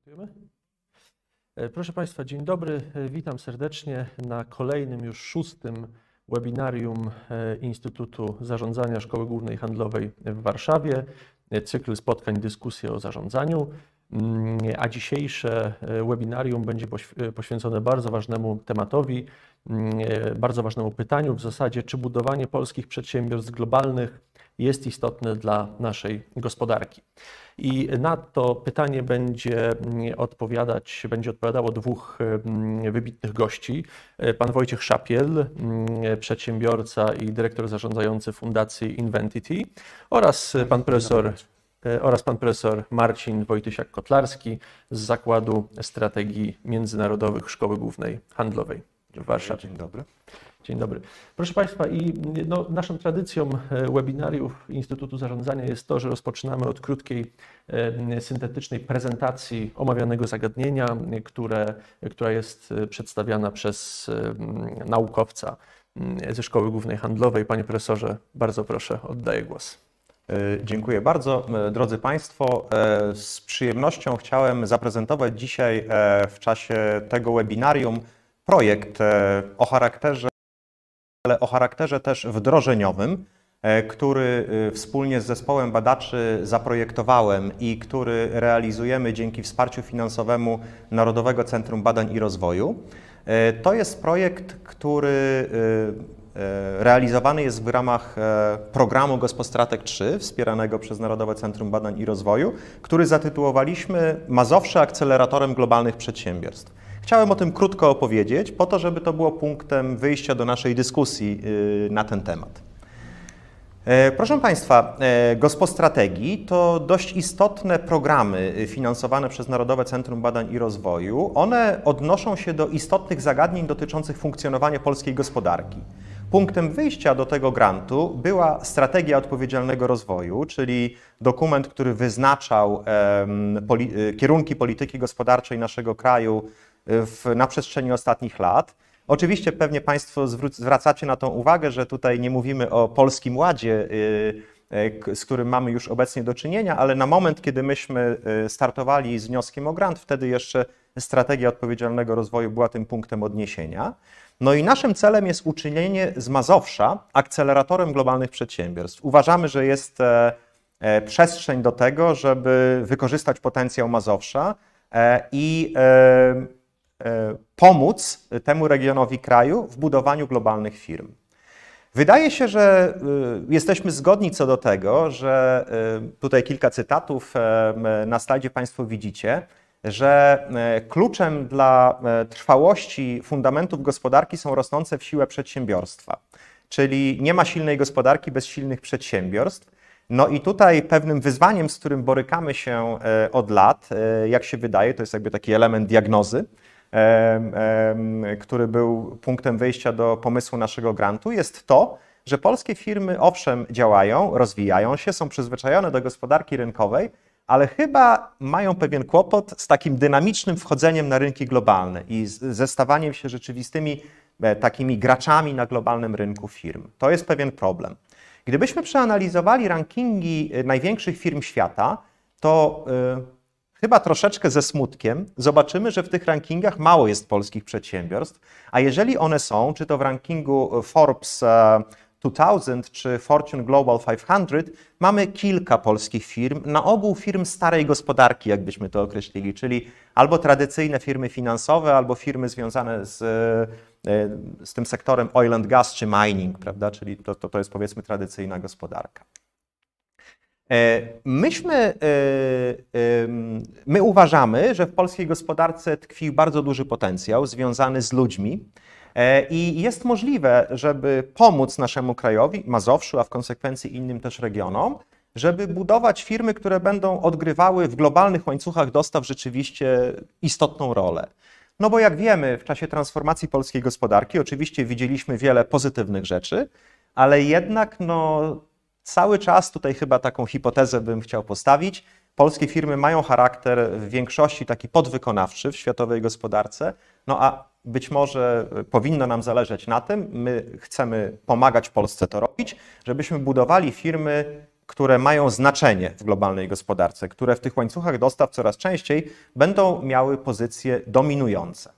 Startujemy? Proszę Państwa, dzień dobry. Witam serdecznie na kolejnym już 6. webinarium Instytutu Zarządzania Szkoły Głównej Handlowej w Warszawie. Cykl spotkań, dyskusje o zarządzaniu. A dzisiejsze webinarium będzie poświęcone bardzo ważnemu tematowi, bardzo ważnemu pytaniu w zasadzie, czy budowanie polskich przedsiębiorstw globalnych jest istotne dla naszej gospodarki. I na to pytanie będzie odpowiadało dwóch wybitnych gości. Pan Wojciech Szapiel, przedsiębiorca i dyrektor zarządzający Fundacji Inventity oraz pan profesor Marcin Wojtysiak-Kotlarski z Zakładu Strategii Międzynarodowych Szkoły Głównej Handlowej w Warszawie. Dzień dobry. Dzień dobry. Proszę Państwa, naszą tradycją webinariów Instytutu Zarządzania jest to, że rozpoczynamy od krótkiej, syntetycznej prezentacji omawianego zagadnienia, która jest przedstawiana przez naukowca ze Szkoły Głównej Handlowej. Panie profesorze, bardzo proszę, oddaję głos. Dziękuję bardzo. Drodzy Państwo, z przyjemnością chciałem zaprezentować dzisiaj w czasie tego webinarium projekt o charakterze też wdrożeniowym, który wspólnie z zespołem badaczy zaprojektowałem i który realizujemy dzięki wsparciu finansowemu Narodowego Centrum Badań i Rozwoju. To jest projekt, który realizowany jest w ramach programu Gospostratek 3, wspieranego przez Narodowe Centrum Badań i Rozwoju, który zatytułowaliśmy Mazowsze akceleratorem globalnych przedsiębiorstw. Chciałem o tym krótko opowiedzieć, po to, żeby to było punktem wyjścia do naszej dyskusji na ten temat. Proszę Państwa, Gospostrategii to dość istotne programy finansowane przez Narodowe Centrum Badań i Rozwoju. One odnoszą się do istotnych zagadnień dotyczących funkcjonowania polskiej gospodarki. Punktem wyjścia do tego grantu była Strategia Odpowiedzialnego Rozwoju, czyli dokument, który wyznaczał kierunki polityki gospodarczej naszego kraju na przestrzeni ostatnich lat. Oczywiście pewnie Państwo zwracacie na to uwagę, że tutaj nie mówimy o Polskim Ładzie, z którym mamy już obecnie do czynienia, ale na moment, kiedy myśmy startowali z wnioskiem o grant, wtedy jeszcze Strategia Odpowiedzialnego Rozwoju była tym punktem odniesienia. No i naszym celem jest uczynienie z Mazowsza akceleratorem globalnych przedsiębiorstw. Uważamy, że jest przestrzeń do tego, żeby wykorzystać potencjał Mazowsza i pomóc temu regionowi kraju w budowaniu globalnych firm. Wydaje się, że jesteśmy zgodni co do tego, że tutaj kilka cytatów na slajdzie Państwo widzicie, że kluczem dla trwałości fundamentów gospodarki są rosnące w siłę przedsiębiorstwa. Czyli nie ma silnej gospodarki bez silnych przedsiębiorstw. No i tutaj pewnym wyzwaniem, z którym borykamy się od lat, jak się wydaje, to jest jakby taki element diagnozy, który był punktem wyjścia do pomysłu naszego grantu, jest to, że polskie firmy owszem działają, rozwijają się, są przyzwyczajone do gospodarki rynkowej, ale chyba mają pewien kłopot z takim dynamicznym wchodzeniem na rynki globalne i ze stawaniem się rzeczywistymi takimi graczami na globalnym rynku firm. To jest pewien problem. Gdybyśmy przeanalizowali rankingi największych firm świata, to chyba troszeczkę ze smutkiem zobaczymy, że w tych rankingach mało jest polskich przedsiębiorstw, a jeżeli one są, czy to w rankingu Forbes 2000 czy Fortune Global 500, mamy kilka polskich firm, na ogół firm starej gospodarki, jakbyśmy to określili, czyli albo tradycyjne firmy finansowe, albo firmy związane z tym sektorem oil and gas czy mining, prawda? Czyli to jest powiedzmy tradycyjna gospodarka. My uważamy, że w polskiej gospodarce tkwi bardzo duży potencjał związany z ludźmi i jest możliwe, żeby pomóc naszemu krajowi, Mazowszu, a w konsekwencji innym też regionom, żeby budować firmy, które będą odgrywały w globalnych łańcuchach dostaw rzeczywiście istotną rolę. No bo jak wiemy, w czasie transformacji polskiej gospodarki oczywiście widzieliśmy wiele pozytywnych rzeczy, ale jednak cały czas tutaj chyba taką hipotezę bym chciał postawić. Polskie firmy mają charakter w większości taki podwykonawczy w światowej gospodarce, a być może powinno nam zależeć na tym, my chcemy pomagać Polsce to robić, żebyśmy budowali firmy, które mają znaczenie w globalnej gospodarce, które w tych łańcuchach dostaw coraz częściej będą miały pozycje dominujące.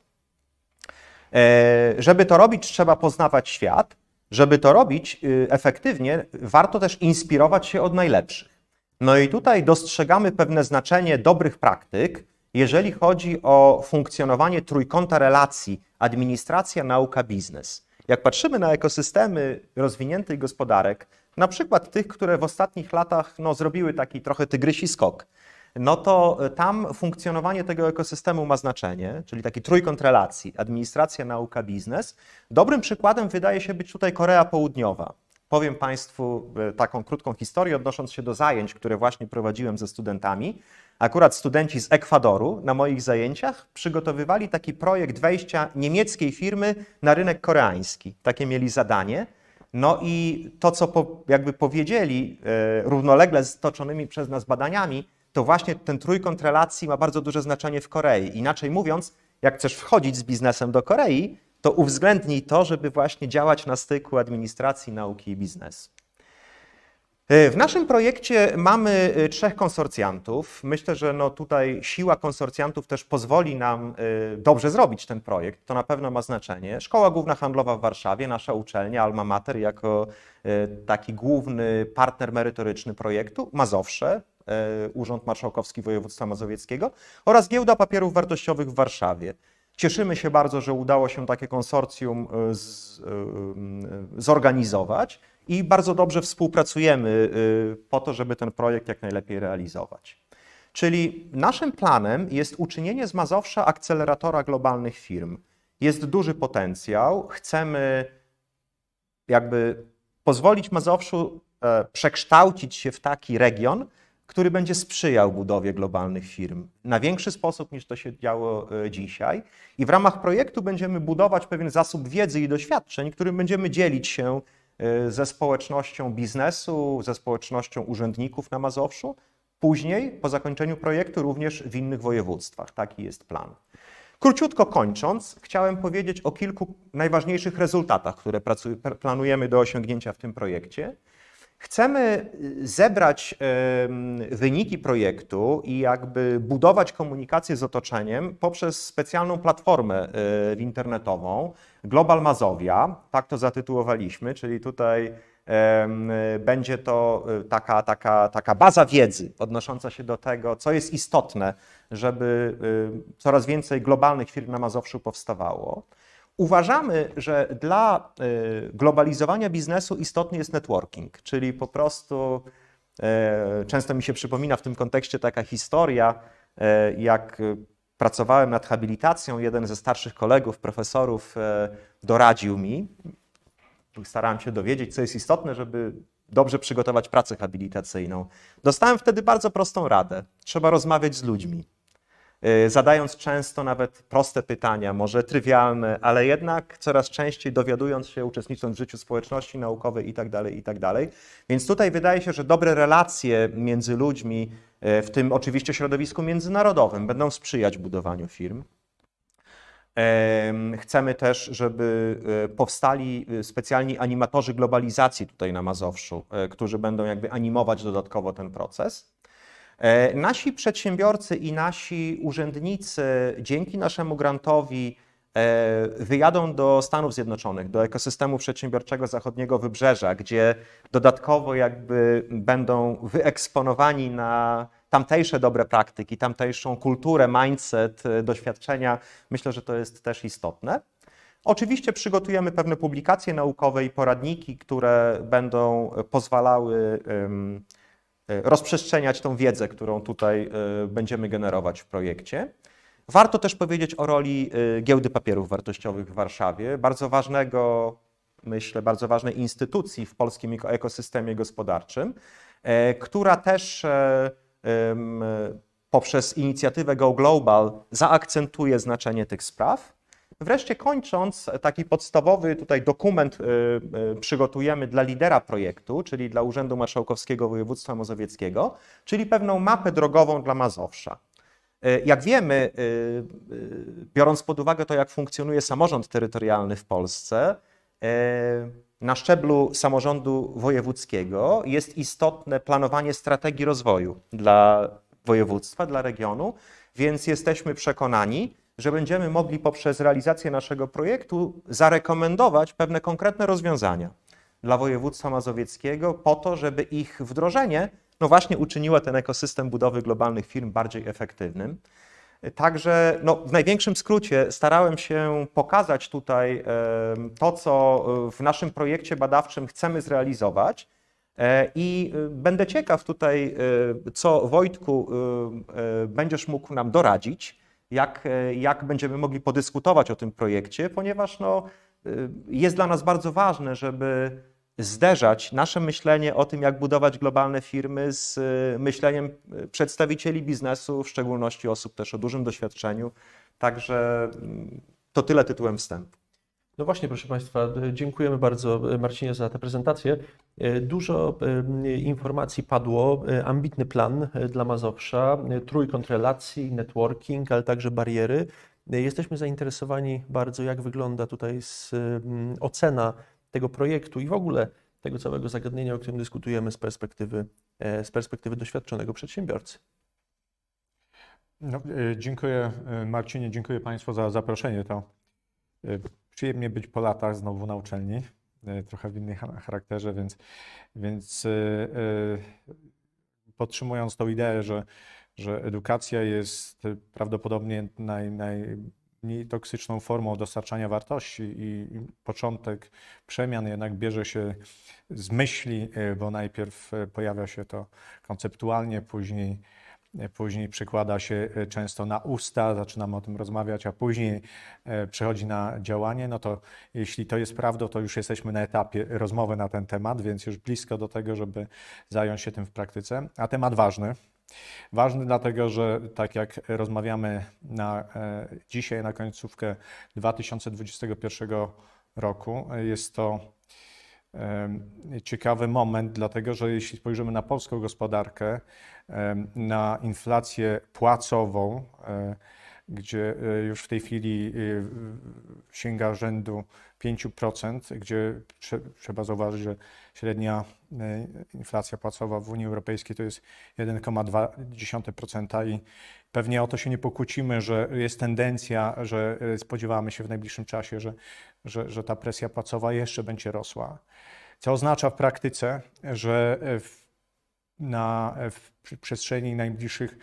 Żeby to robić, trzeba poznawać świat. Żeby to robić efektywnie, warto też inspirować się od najlepszych. No i tutaj dostrzegamy pewne znaczenie dobrych praktyk, jeżeli chodzi o funkcjonowanie trójkąta relacji administracja, nauka, biznes. Jak patrzymy na ekosystemy rozwiniętych gospodarek, na przykład tych, które w ostatnich latach zrobiły taki trochę tygrysi skok, no to tam funkcjonowanie tego ekosystemu ma znaczenie, czyli taki trójkąt relacji, administracja, nauka, biznes. Dobrym przykładem wydaje się być tutaj Korea Południowa. Powiem Państwu taką krótką historię, odnosząc się do zajęć, które właśnie prowadziłem ze studentami. Akurat studenci z Ekwadoru na moich zajęciach przygotowywali taki projekt wejścia niemieckiej firmy na rynek koreański. Takie mieli zadanie. No i to, co jakby powiedzieli równolegle z toczonymi przez nas badaniami, to właśnie ten trójkąt relacji ma bardzo duże znaczenie w Korei. Inaczej mówiąc, jak chcesz wchodzić z biznesem do Korei, to uwzględnij to, żeby właśnie działać na styku administracji, nauki i biznesu. W naszym projekcie mamy 3 konsorcjantów. Myślę, że tutaj siła konsorcjantów też pozwoli nam dobrze zrobić ten projekt. To na pewno ma znaczenie. Szkoła Główna Handlowa w Warszawie, nasza uczelnia Alma Mater jako taki główny partner merytoryczny projektu, Mazowsze, Urząd Marszałkowski Województwa Mazowieckiego oraz Giełda Papierów Wartościowych w Warszawie. Cieszymy się bardzo, że udało się takie konsorcjum zorganizować i bardzo dobrze współpracujemy po to, żeby ten projekt jak najlepiej realizować. Czyli naszym planem jest uczynienie z Mazowsza akceleratora globalnych firm. Jest duży potencjał, chcemy jakby pozwolić Mazowszu przekształcić się w taki region, który będzie sprzyjał budowie globalnych firm na większy sposób niż to się działo dzisiaj. I w ramach projektu będziemy budować pewien zasób wiedzy i doświadczeń, którym będziemy dzielić się ze społecznością biznesu, ze społecznością urzędników na Mazowszu. Później, po zakończeniu projektu, również w innych województwach. Taki jest plan. Króciutko kończąc, chciałem powiedzieć o kilku najważniejszych rezultatach, które planujemy do osiągnięcia w tym projekcie. Chcemy zebrać wyniki projektu i jakby budować komunikację z otoczeniem poprzez specjalną platformę internetową Global Mazowia, tak to zatytułowaliśmy, czyli tutaj będzie to taka baza wiedzy odnosząca się do tego, co jest istotne, żeby coraz więcej globalnych firm na Mazowszu powstawało. Uważamy, że dla globalizowania biznesu istotny jest networking, czyli po prostu często mi się przypomina w tym kontekście taka historia, jak pracowałem nad habilitacją, jeden ze starszych kolegów, profesorów doradził mi, starałem się dowiedzieć, co jest istotne, żeby dobrze przygotować pracę habilitacyjną. Dostałem wtedy bardzo prostą radę. Trzeba rozmawiać z ludźmi. Zadając często nawet proste pytania, może trywialne, ale jednak coraz częściej dowiadując się, uczestnicząc w życiu społeczności naukowej itd., itd. Więc tutaj wydaje się, że dobre relacje między ludźmi, w tym oczywiście środowisku międzynarodowym, będą sprzyjać budowaniu firm. Chcemy też, żeby powstali specjalni animatorzy globalizacji tutaj na Mazowszu, którzy będą jakby animować dodatkowo ten proces. Nasi przedsiębiorcy i nasi urzędnicy dzięki naszemu grantowi wyjadą do Stanów Zjednoczonych, do ekosystemu przedsiębiorczego zachodniego Wybrzeża, gdzie dodatkowo jakby będą wyeksponowani na tamtejsze dobre praktyki, tamtejszą kulturę, mindset, doświadczenia. Myślę, że to jest też istotne. Oczywiście przygotujemy pewne publikacje naukowe i poradniki, które będą pozwalały rozprzestrzeniać tą wiedzę, którą tutaj będziemy generować w projekcie. Warto też powiedzieć o roli Giełdy Papierów Wartościowych w Warszawie, bardzo ważnego, myślę, bardzo ważnej instytucji w polskim ekosystemie gospodarczym, która też poprzez inicjatywę Go Global zaakcentuje znaczenie tych spraw. Wreszcie kończąc, taki podstawowy tutaj dokument przygotujemy dla lidera projektu, czyli dla Urzędu Marszałkowskiego Województwa Mazowieckiego, czyli pewną mapę drogową dla Mazowsza. Jak wiemy, biorąc pod uwagę to, jak funkcjonuje samorząd terytorialny w Polsce, na szczeblu samorządu wojewódzkiego jest istotne planowanie strategii rozwoju dla województwa, dla regionu, więc jesteśmy przekonani, że będziemy mogli poprzez realizację naszego projektu zarekomendować pewne konkretne rozwiązania dla województwa mazowieckiego po to, żeby ich wdrożenie no właśnie uczyniło ten ekosystem budowy globalnych firm bardziej efektywnym. Także no, w największym skrócie starałem się pokazać tutaj to, co w naszym projekcie badawczym chcemy zrealizować i będę ciekaw tutaj, co Wojtku będziesz mógł nam doradzić, jak będziemy mogli podyskutować o tym projekcie, ponieważ no, jest dla nas bardzo ważne, żeby zderzać nasze myślenie o tym, jak budować globalne firmy z myśleniem przedstawicieli biznesu, w szczególności osób też o dużym doświadczeniu. Także to tyle tytułem wstępu. No właśnie, proszę Państwa, dziękujemy bardzo Marcinie za tę prezentację. Dużo informacji padło, ambitny plan dla Mazowsza, trójkąt relacji, networking, ale także bariery. Jesteśmy zainteresowani bardzo, jak wygląda tutaj ocena tego projektu i w ogóle tego całego zagadnienia, o którym dyskutujemy z perspektywy doświadczonego przedsiębiorcy. No, dziękuję Marcinie, dziękuję Państwu za zaproszenie. To przyjemnie być po latach znowu na uczelni, trochę w innym charakterze, więc podtrzymując tą ideę, że edukacja jest prawdopodobnie najmniej toksyczną formą dostarczania wartości i początek przemian jednak bierze się z myśli, bo najpierw pojawia się to konceptualnie, później przekłada się często na usta, zaczynamy o tym rozmawiać, a później przechodzi na działanie, no to jeśli to jest prawdą, to już jesteśmy na etapie rozmowy na ten temat, więc już blisko do tego, żeby zająć się tym w praktyce. A temat ważny. Ważny dlatego, że tak jak rozmawiamy dzisiaj na końcówkę 2021 roku, jest to ciekawy moment, dlatego że jeśli spojrzymy na polską gospodarkę, na inflację płacową, gdzie już w tej chwili sięga rzędu 5%, gdzie trzeba zauważyć, że średnia inflacja płacowa w Unii Europejskiej to jest 1,2% i pewnie o to się nie pokłócimy, że jest tendencja, że spodziewamy się w najbliższym czasie, że ta presja płacowa jeszcze będzie rosła. Co oznacza w praktyce, że w przestrzeni najbliższych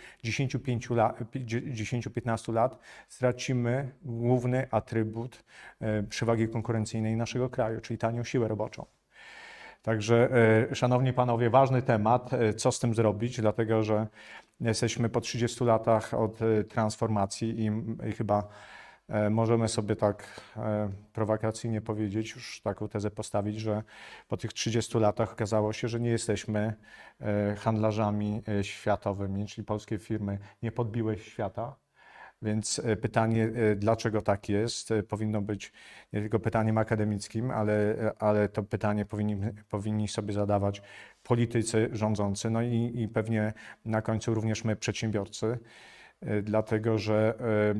10-15 lat stracimy główny atrybut przewagi konkurencyjnej naszego kraju, czyli tanią siłę roboczą. Także, szanowni panowie, ważny temat, co z tym zrobić, dlatego że jesteśmy po 30 latach od transformacji i chyba możemy sobie tak prowokacyjnie powiedzieć, już taką tezę postawić, że po tych 30 latach okazało się, że nie jesteśmy handlarzami światowymi, czyli polskie firmy nie podbiły świata. Więc pytanie, dlaczego tak jest, powinno być nie tylko pytaniem akademickim, ale to pytanie powinni sobie zadawać politycy rządzący, no i pewnie na końcu również my, przedsiębiorcy. Dlatego, że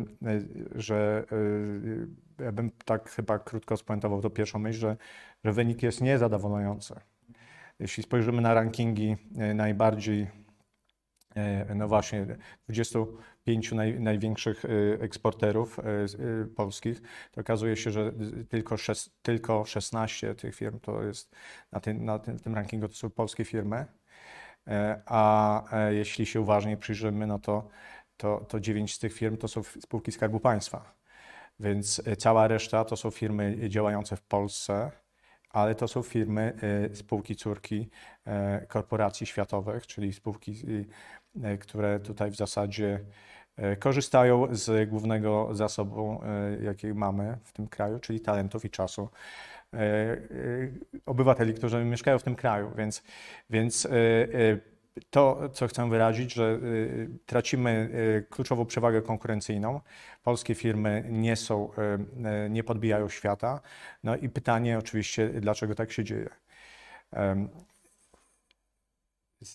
ja bym tak chyba krótko spuentował to pierwszą myśl, że wynik jest niezadowalający. Jeśli spojrzymy na rankingi najbardziej, no właśnie, 25 największych eksporterów polskich, to okazuje się, że tylko 16 tych firm to jest w tym rankingu to są polskie firmy, a jeśli się uważnie przyjrzymy, no to 9 z tych firm to są spółki Skarbu Państwa, więc cała reszta to są firmy działające w Polsce, ale to są firmy, spółki córki korporacji światowych, czyli spółki, które tutaj w zasadzie korzystają z głównego zasobu, jaki mamy w tym kraju, czyli talentów i czasu obywateli, którzy mieszkają w tym kraju, więc to, co chcę wyrazić, że tracimy kluczową przewagę konkurencyjną. Polskie firmy nie podbijają świata. No i pytanie oczywiście, dlaczego tak się dzieje. Z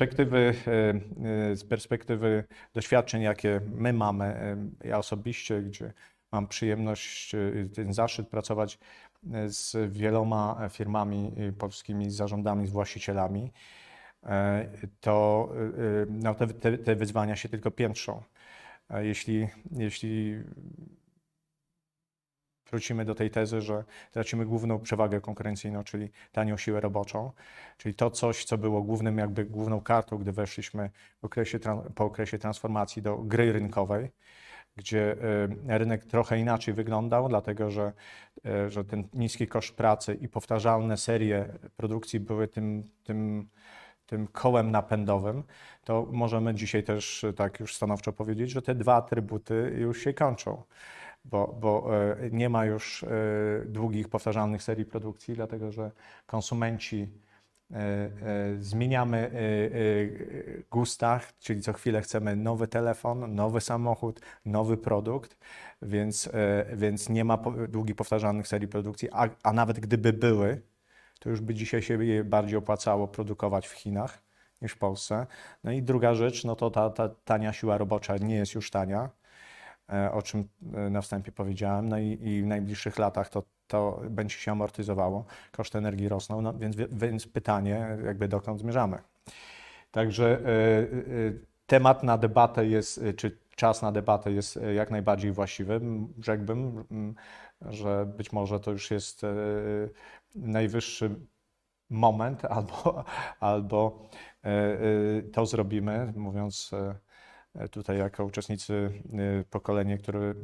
perspektywy doświadczeń, jakie my mamy, ja osobiście, gdzie mam przyjemność, ten zaszczyt pracować z wieloma firmami polskimi, z zarządami, z właścicielami, to no, te wyzwania się tylko piętrzą. Jeśli wrócimy do tej tezy, że tracimy główną przewagę konkurencyjną, czyli tanią siłę roboczą, czyli to coś, co było główną kartą, gdy weszliśmy po okresie transformacji do gry rynkowej, gdzie rynek trochę inaczej wyglądał, dlatego że ten niski koszt pracy i powtarzalne serie produkcji były tym kołem napędowym, to możemy dzisiaj też tak już stanowczo powiedzieć, że te dwa atrybuty już się kończą, bo nie ma już długich, powtarzalnych serii produkcji, dlatego że konsumenci zmieniamy gustach, czyli co chwilę chcemy nowy telefon, nowy samochód, nowy produkt, więc nie ma długich, powtarzalnych serii produkcji, a nawet gdyby były, to już by dzisiaj się je bardziej opłacało produkować w Chinach niż w Polsce. No i druga rzecz, no to ta tania siła robocza nie jest już tania, o czym na wstępie powiedziałem, no i w najbliższych latach to będzie się amortyzowało, koszty energii rosną, no więc pytanie, jakby dokąd zmierzamy. Także temat na debatę jest, czy czas na debatę jest jak najbardziej właściwy. Rzekłbym, że być może to już jest najwyższy moment, albo to zrobimy, mówiąc tutaj jako uczestnicy, pokolenie,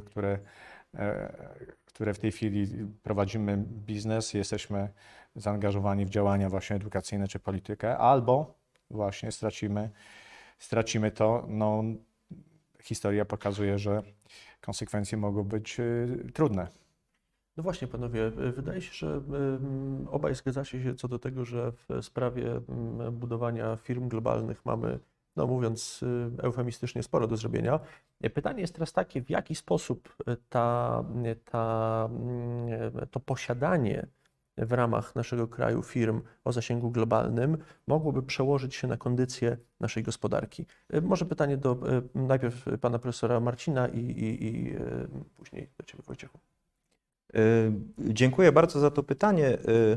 które w tej chwili prowadzimy biznes, jesteśmy zaangażowani w działania właśnie edukacyjne czy politykę, albo właśnie stracimy to. No, historia pokazuje, że konsekwencje mogą być trudne. No właśnie, panowie, wydaje się, że obaj zgadzacie się co do tego, że w sprawie budowania firm globalnych mamy, no mówiąc eufemistycznie, sporo do zrobienia. Pytanie jest teraz takie, w jaki sposób to posiadanie w ramach naszego kraju firm o zasięgu globalnym mogłoby przełożyć się na kondycję naszej gospodarki. Może pytanie najpierw pana profesora Marcina i później do ciebie, Wojciechu. Dziękuję bardzo za to pytanie.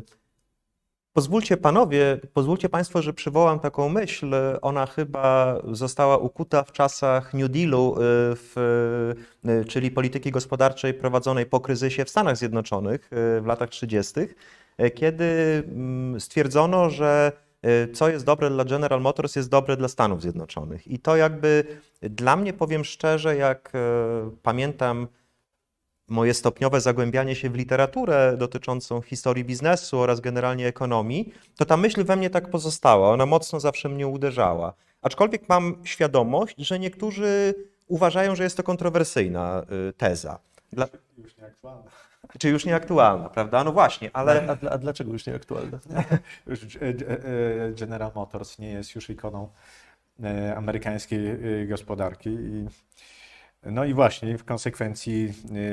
Pozwólcie Państwo, że przywołam taką myśl. Ona chyba została ukuta w czasach New Dealu, czyli polityki gospodarczej prowadzonej po kryzysie w Stanach Zjednoczonych w latach 30., kiedy stwierdzono, że co jest dobre dla General Motors, jest dobre dla Stanów Zjednoczonych. I to jakby dla mnie, powiem szczerze, jak pamiętam moje stopniowe zagłębianie się w literaturę dotyczącą historii biznesu oraz generalnie ekonomii, to ta myśl we mnie tak pozostała. Ona mocno zawsze mnie uderzała. Aczkolwiek mam świadomość, że niektórzy uważają, że jest to kontrowersyjna teza. Już nieaktualna. Czy już nieaktualna, prawda? No właśnie, ale... A dlaczego już nieaktualna? General Motors nie jest już ikoną amerykańskiej gospodarki. No i właśnie w konsekwencji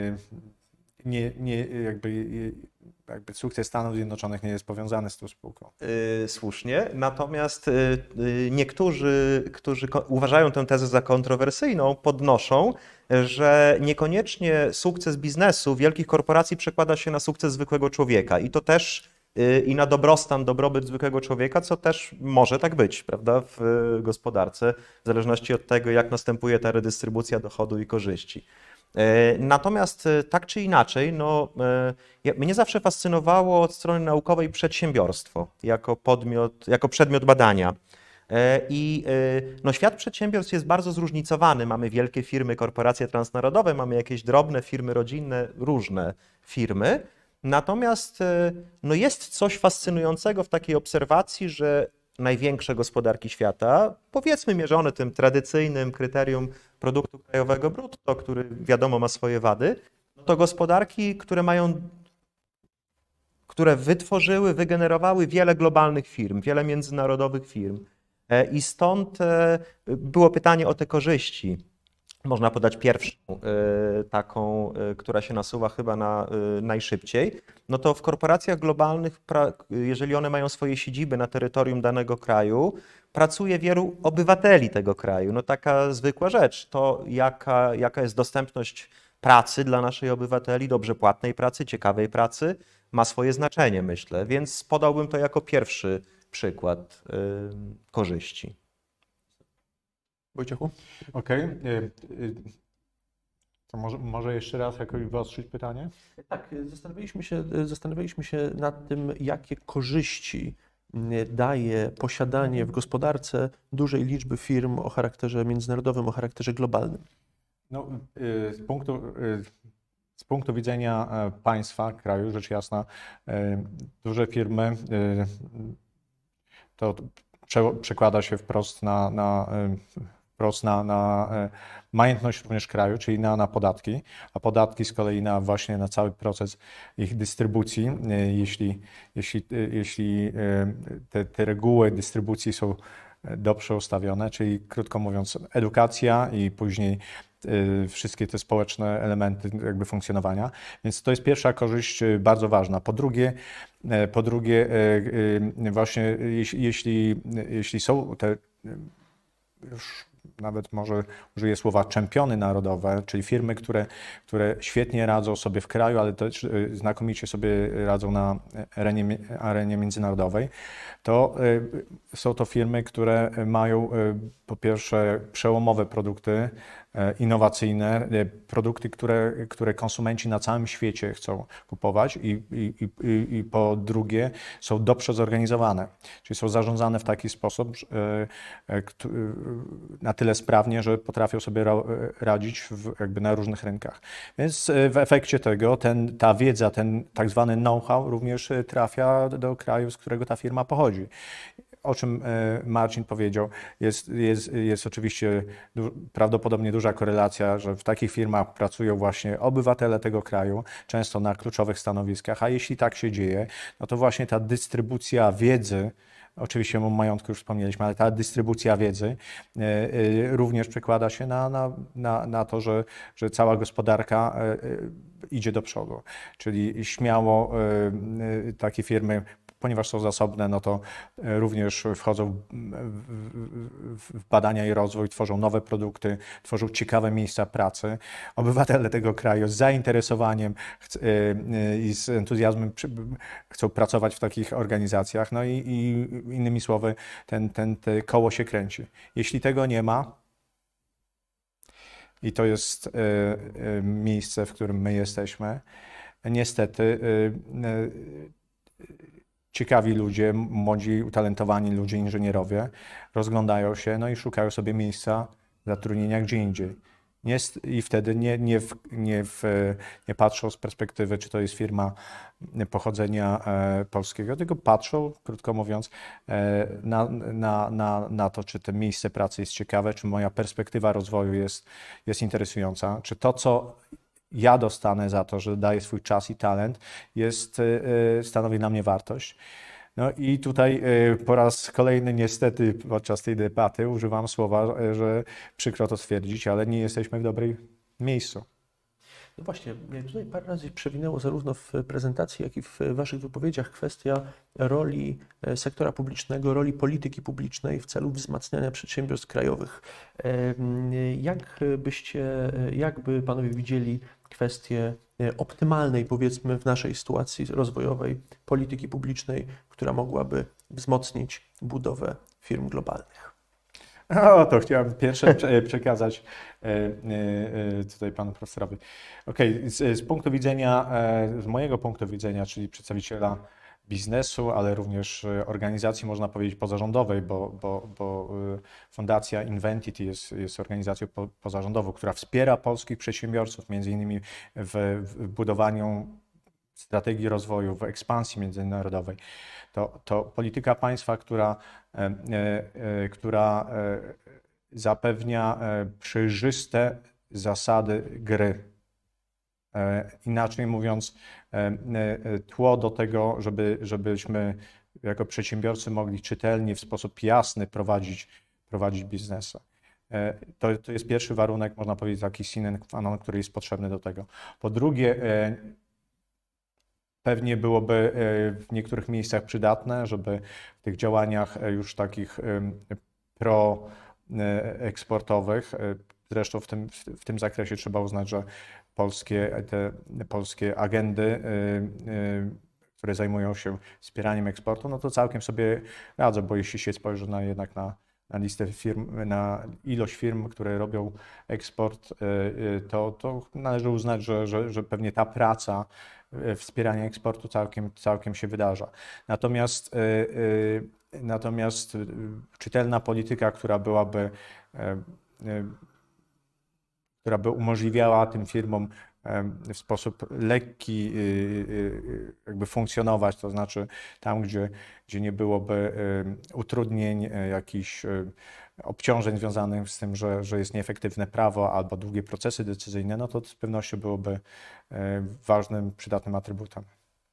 jakby sukces Stanów Zjednoczonych nie jest powiązany z tą spółką. Słusznie, natomiast niektórzy, którzy uważają tę tezę za kontrowersyjną, podnoszą, że niekoniecznie sukces biznesu wielkich korporacji przekłada się na sukces zwykłego człowieka i to też i na dobrostan, dobrobyt zwykłego człowieka, co też może tak być, prawda, w gospodarce, w zależności od tego, jak następuje ta redystrybucja dochodu i korzyści. Natomiast tak czy inaczej, no, mnie zawsze fascynowało od strony naukowej przedsiębiorstwo jako przedmiot badania. I no, świat przedsiębiorstw jest bardzo zróżnicowany. Mamy wielkie firmy, korporacje transnarodowe, mamy jakieś drobne firmy rodzinne, różne firmy. Natomiast no, jest coś fascynującego w takiej obserwacji, że największe gospodarki świata, powiedzmy mierzone tym tradycyjnym kryterium produktu krajowego brutto, który wiadomo ma swoje wady, no to gospodarki, które wytworzyły, wygenerowały wiele globalnych firm, wiele międzynarodowych firm. I stąd było pytanie o te korzyści. Można podać pierwszą taką, która się nasuwa chyba najszybciej. No to w korporacjach globalnych, jeżeli one mają swoje siedziby na terytorium danego kraju, pracuje wielu obywateli tego kraju. No taka zwykła rzecz, to jaka jest dostępność pracy dla naszych obywateli, dobrze płatnej pracy, ciekawej pracy, ma swoje znaczenie, myślę, więc podałbym to jako pierwszy przykład korzyści. Wojciechu? Okej. To może jeszcze raz jakoś wyostrzyć pytanie? Tak, zastanawialiśmy się nad tym, jakie korzyści daje posiadanie w gospodarce dużej liczby firm o charakterze międzynarodowym, o charakterze globalnym. No, z punktu widzenia państwa, kraju, rzecz jasna, duże firmy to przekłada się wprost na majętność również kraju, czyli na podatki, a podatki z kolei właśnie na cały proces ich dystrybucji. Jeśli te reguły dystrybucji są dobrze ustawione, czyli krótko mówiąc edukacja i później wszystkie te społeczne elementy jakby funkcjonowania. Więc to jest pierwsza korzyść bardzo ważna. Po drugie właśnie jeśli są te już nawet może użyję słowa czempiony narodowe, czyli firmy, które świetnie radzą sobie w kraju, ale też znakomicie sobie radzą na arenie międzynarodowej, to są to firmy, które mają po pierwsze przełomowe produkty, innowacyjne, produkty, które konsumenci na całym świecie chcą kupować i po drugie są dobrze zorganizowane, czyli są zarządzane w taki sposób na tyle sprawnie, że potrafią sobie radzić jakby na różnych rynkach. Więc w efekcie tego ta wiedza, ten tak zwany know-how również trafia do kraju, z którego ta firma pochodzi. O czym Marcin powiedział, jest oczywiście prawdopodobnie duża korelacja, że w takich firmach pracują właśnie obywatele tego kraju, często na kluczowych stanowiskach, a jeśli tak się dzieje, no to właśnie ta dystrybucja wiedzy, oczywiście o majątku już wspomnieliśmy, ale ta dystrybucja wiedzy również przekłada się na to, że cała gospodarka idzie do przodu. Czyli śmiało takie firmy, ponieważ są zasobne, no to również wchodzą w badania i rozwój, tworzą nowe produkty, tworzą ciekawe miejsca pracy. Obywatele tego kraju z zainteresowaniem i z entuzjazmem chcą pracować w takich organizacjach. No i innymi słowy, te koło się kręci. Jeśli tego nie ma, i to jest miejsce, w którym my jesteśmy, niestety ciekawi ludzie, młodzi, utalentowani ludzie, inżynierowie rozglądają się, no i szukają sobie miejsca zatrudnienia gdzie indziej. I wtedy nie patrzą z perspektywy, czy to jest firma pochodzenia polskiego, tylko patrzą, krótko mówiąc, na to, czy to miejsce pracy jest ciekawe, czy moja perspektywa rozwoju jest interesująca, czy to, co ja dostanę za to, że daję swój czas i talent, stanowi dla mnie wartość. No i tutaj po raz kolejny niestety podczas tej debaty używam słowa, że przykro to stwierdzić, ale nie jesteśmy w dobrym miejscu. No właśnie, tutaj parę razy przewinęło zarówno w prezentacji, jak i w Waszych wypowiedziach kwestia roli sektora publicznego, roli polityki publicznej w celu wzmacniania przedsiębiorstw krajowych. Jak by Panowie widzieli kwestię optymalnej, powiedzmy, w naszej sytuacji rozwojowej polityki publicznej, która mogłaby wzmocnić budowę firm globalnych? O, to chciałem pierwsze przekazać tutaj panu profesorowi. Okej, z mojego punktu widzenia, czyli przedstawiciela biznesu, ale również organizacji, można powiedzieć, pozarządowej, bo Fundacja Inventity jest organizacją pozarządową, która wspiera polskich przedsiębiorców, między innymi w budowaniu strategii rozwoju, w ekspansji międzynarodowej. To polityka państwa, która zapewnia przejrzyste zasady gry. Inaczej mówiąc, tło do tego, żebyśmy jako przedsiębiorcy mogli czytelnie, w sposób jasny prowadzić biznesy. To jest pierwszy warunek, można powiedzieć, taki sine qua non, który jest potrzebny do tego. Po drugie, pewnie byłoby w niektórych miejscach przydatne, żeby w tych działaniach już takich proeksportowych, zresztą w tym zakresie trzeba uznać, że polskie agendy które zajmują się wspieraniem eksportu, no to całkiem sobie radzą, bo jeśli się spojrzy jednak na listę firm, na ilość firm, które robią eksport, to należy uznać, że pewnie ta praca wspierania eksportu całkiem się wydarza. Natomiast czytelna polityka, która by umożliwiała tym firmom w sposób lekki jakby funkcjonować, to znaczy tam, gdzie nie byłoby utrudnień, jakichś obciążeń związanych z tym, że jest nieefektywne prawo albo długie procesy decyzyjne, no to z pewnością byłoby ważnym, przydatnym atrybutem.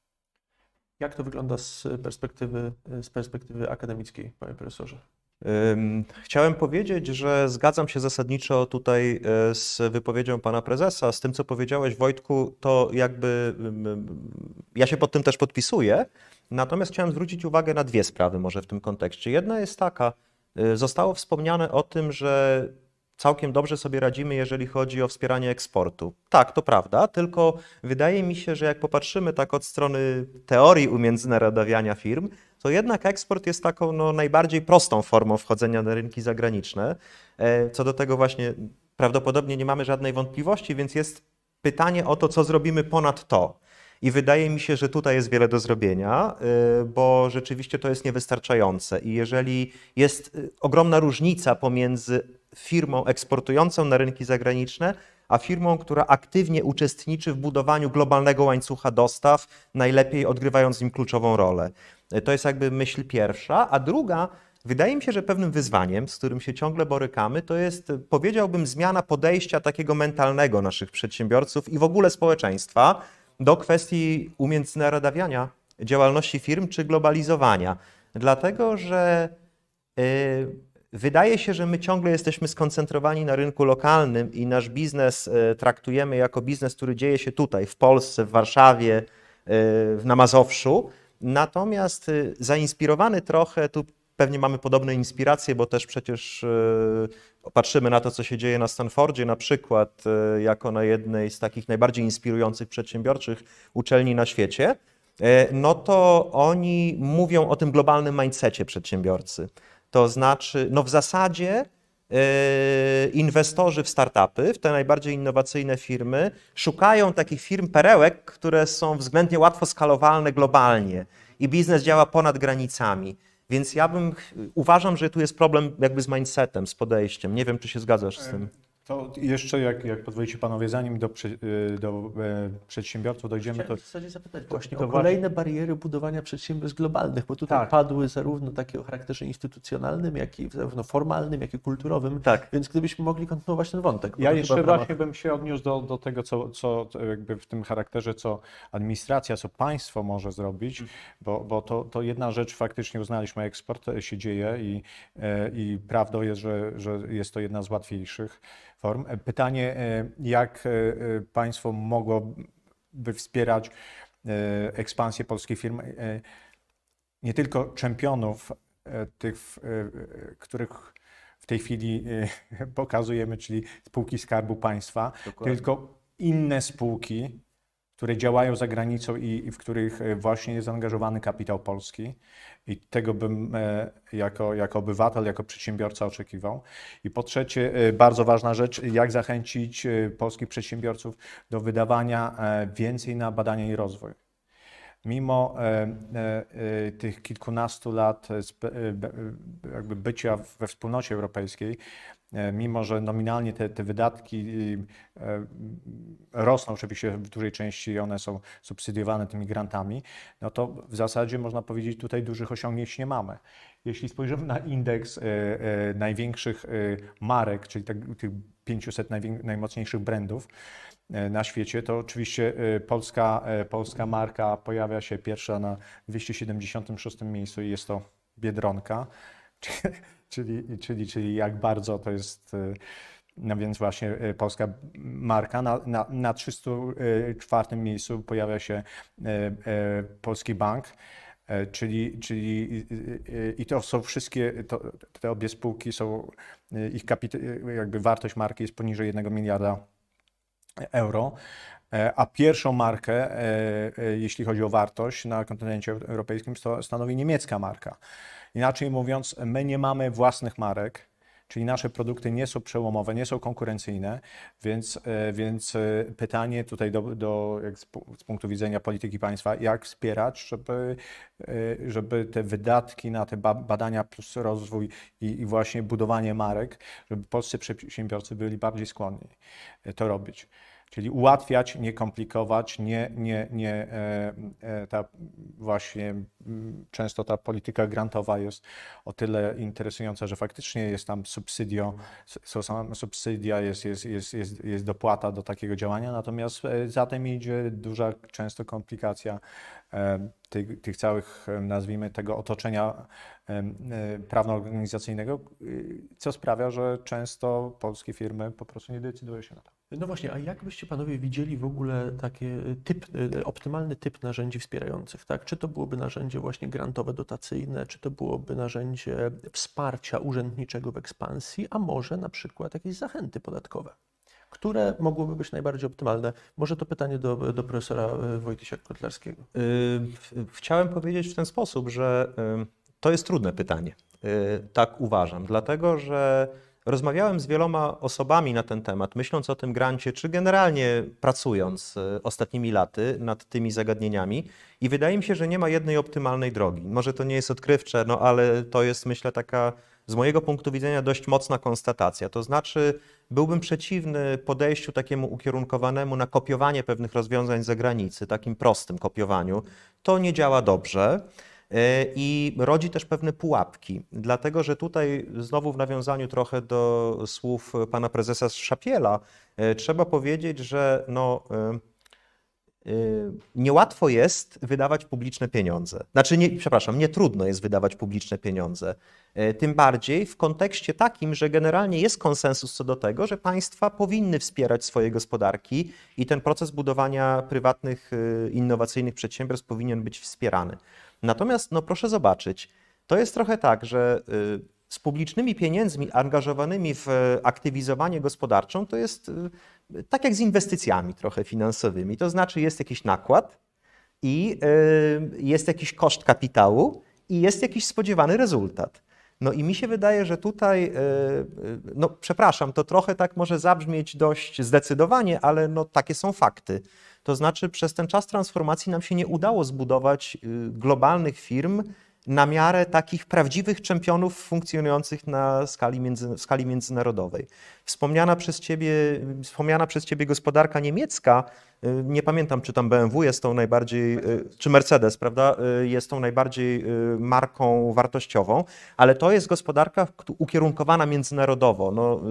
Jak to wygląda z perspektywy akademickiej, panie profesorze? Chciałem powiedzieć, że zgadzam się zasadniczo tutaj z wypowiedzią pana prezesa, z tym, co powiedziałeś, Wojtku, to jakby ja się pod tym też podpisuję, natomiast chciałem zwrócić uwagę na dwie sprawy może w tym kontekście. Jedna jest taka, zostało wspomniane o tym, że całkiem dobrze sobie radzimy, jeżeli chodzi o wspieranie eksportu. Tak, to prawda, tylko wydaje mi się, że jak popatrzymy tak od strony teorii umiędzynarodawiania firm, to jednak eksport jest taką najbardziej prostą formą wchodzenia na rynki zagraniczne. Co do tego właśnie prawdopodobnie nie mamy żadnej wątpliwości, więc jest pytanie o to, co zrobimy ponad to. I wydaje mi się, że tutaj jest wiele do zrobienia, bo rzeczywiście to jest niewystarczające. I jeżeli jest ogromna różnica pomiędzy firmą eksportującą na rynki zagraniczne, a firmą, która aktywnie uczestniczy w budowaniu globalnego łańcucha dostaw, najlepiej odgrywając w nim kluczową rolę. To jest jakby myśl pierwsza, a druga, wydaje mi się, że pewnym wyzwaniem, z którym się ciągle borykamy, to jest, powiedziałbym, zmiana podejścia takiego mentalnego naszych przedsiębiorców i w ogóle społeczeństwa do kwestii umiędzynarodawiania działalności firm czy globalizowania. Dlatego, że wydaje się, że my ciągle jesteśmy skoncentrowani na rynku lokalnym i nasz biznes traktujemy jako biznes, który dzieje się tutaj, w Polsce, w Warszawie, na Mazowszu. Natomiast zainspirowany trochę, tu pewnie mamy podobne inspiracje, bo też przecież patrzymy na to, co się dzieje na Stanfordzie na przykład, jako na jednej z takich najbardziej inspirujących przedsiębiorczych uczelni na świecie, no to oni mówią o tym globalnym mindsetie przedsiębiorcy. To znaczy, no w zasadzie inwestorzy w startupy, w te najbardziej innowacyjne firmy, szukają takich firm perełek, które są względnie łatwo skalowalne globalnie i biznes działa ponad granicami. Więc uważam, że tu jest problem jakby z mindsetem, z podejściem. Nie wiem, czy się zgadzasz z tym. To jeszcze, jak pozwolicie panowie, zanim do przedsiębiorców dojdziemy, Chciałem to w zasadzie zapytać właśnie to o kolejne bariery budowania przedsiębiorstw globalnych, bo tutaj padły zarówno takie o charakterze instytucjonalnym, jak i zarówno formalnym, jak i kulturowym, więc gdybyśmy mogli kontynuować ten wątek. Ja jeszcze właśnie bym się odniósł do tego, co jakby w tym charakterze, co administracja, co państwo może zrobić, bo to jedna rzecz, faktycznie uznaliśmy, eksport się dzieje i prawdą jest, że jest to jedna z łatwiejszych form. Pytanie, jak państwo mogłoby wspierać ekspansję polskich firm, nie tylko czempionów, tych, których w tej chwili pokazujemy, czyli spółki Skarbu Państwa, tylko inne spółki, które działają za granicą i w których właśnie jest zaangażowany kapitał polski. I tego bym jako obywatel, jako przedsiębiorca oczekiwał. I po trzecie, bardzo ważna rzecz, jak zachęcić polskich przedsiębiorców do wydawania więcej na badania i rozwój. Mimo tych kilkunastu lat jakby bycia we wspólnocie europejskiej, mimo że nominalnie te wydatki rosną, oczywiście w dużej części one są subsydiowane tymi grantami, no to w zasadzie można powiedzieć, tutaj dużych osiągnięć nie mamy. Jeśli spojrzymy na indeks największych marek, czyli tych 500 najmocniejszych brandów na świecie, to oczywiście polska marka pojawia się pierwsza na 276 miejscu i jest to Biedronka. Czyli jak bardzo to jest, no więc właśnie polska marka. Na 304 miejscu pojawia się Polski Bank, i to są wszystkie, te obie spółki są, jakby wartość marki jest poniżej 1 miliarda euro, a pierwszą markę, jeśli chodzi o wartość na kontynencie europejskim, stanowi niemiecka marka. Inaczej mówiąc, my nie mamy własnych marek, czyli nasze produkty nie są przełomowe, nie są konkurencyjne, więc pytanie tutaj z punktu widzenia polityki państwa, jak wspierać, żeby te wydatki na te badania plus rozwój i właśnie budowanie marek, żeby polscy przedsiębiorcy byli bardziej skłonni to robić. Czyli ułatwiać, nie komplikować, często ta polityka grantowa jest o tyle interesująca, że faktycznie jest tam subsydia, jest dopłata do takiego działania, natomiast za tym idzie duża często komplikacja tych całych, nazwijmy tego, otoczenia prawno-organizacyjnego, co sprawia, że często polskie firmy po prostu nie decydują się na to. No właśnie, a jak byście panowie widzieli w ogóle optymalny typ narzędzi wspierających, tak? Czy to byłoby narzędzie właśnie grantowe, dotacyjne, czy to byłoby narzędzie wsparcia urzędniczego w ekspansji, a może na przykład jakieś zachęty podatkowe, które mogłyby być najbardziej optymalne? Może to pytanie do profesora Wojtysia-Kotlarskiego. Chciałem powiedzieć w ten sposób, że to jest trudne pytanie. Tak uważam, dlatego że rozmawiałem z wieloma osobami na ten temat, myśląc o tym grancie, czy generalnie pracując ostatnimi laty nad tymi zagadnieniami i wydaje mi się, że nie ma jednej optymalnej drogi. Może to nie jest odkrywcze, no ale to jest, myślę, taka z mojego punktu widzenia dość mocna konstatacja. To znaczy byłbym przeciwny podejściu takiemu ukierunkowanemu na kopiowanie pewnych rozwiązań z zagranicy, takim prostym kopiowaniu. To nie działa dobrze. I rodzi też pewne pułapki, dlatego że tutaj znowu w nawiązaniu trochę do słów pana prezesa Szapiela trzeba powiedzieć, że no, niełatwo jest wydawać publiczne pieniądze. Znaczy, nie trudno jest wydawać publiczne pieniądze. Tym bardziej w kontekście takim, że generalnie jest konsensus co do tego, że państwa powinny wspierać swoje gospodarki i ten proces budowania prywatnych, innowacyjnych przedsiębiorstw powinien być wspierany. Natomiast no proszę zobaczyć, to jest trochę tak, że z publicznymi pieniędzmi angażowanymi w aktywizowanie gospodarczą to jest tak jak z inwestycjami trochę finansowymi. To znaczy jest jakiś nakład i jest jakiś koszt kapitału i jest jakiś spodziewany rezultat. No i mi się wydaje, że tutaj, no przepraszam, to trochę tak może zabrzmieć dość zdecydowanie, ale no takie są fakty. To znaczy przez ten czas transformacji nam się nie udało zbudować globalnych firm na miarę takich prawdziwych czempionów funkcjonujących na skali międzynarodowej. Wspomniana przez ciebie gospodarka niemiecka, nie pamiętam, czy tam BMW jest tą najbardziej, czy Mercedes, prawda, jest tą najbardziej marką wartościową, ale to jest gospodarka ukierunkowana międzynarodowo, no,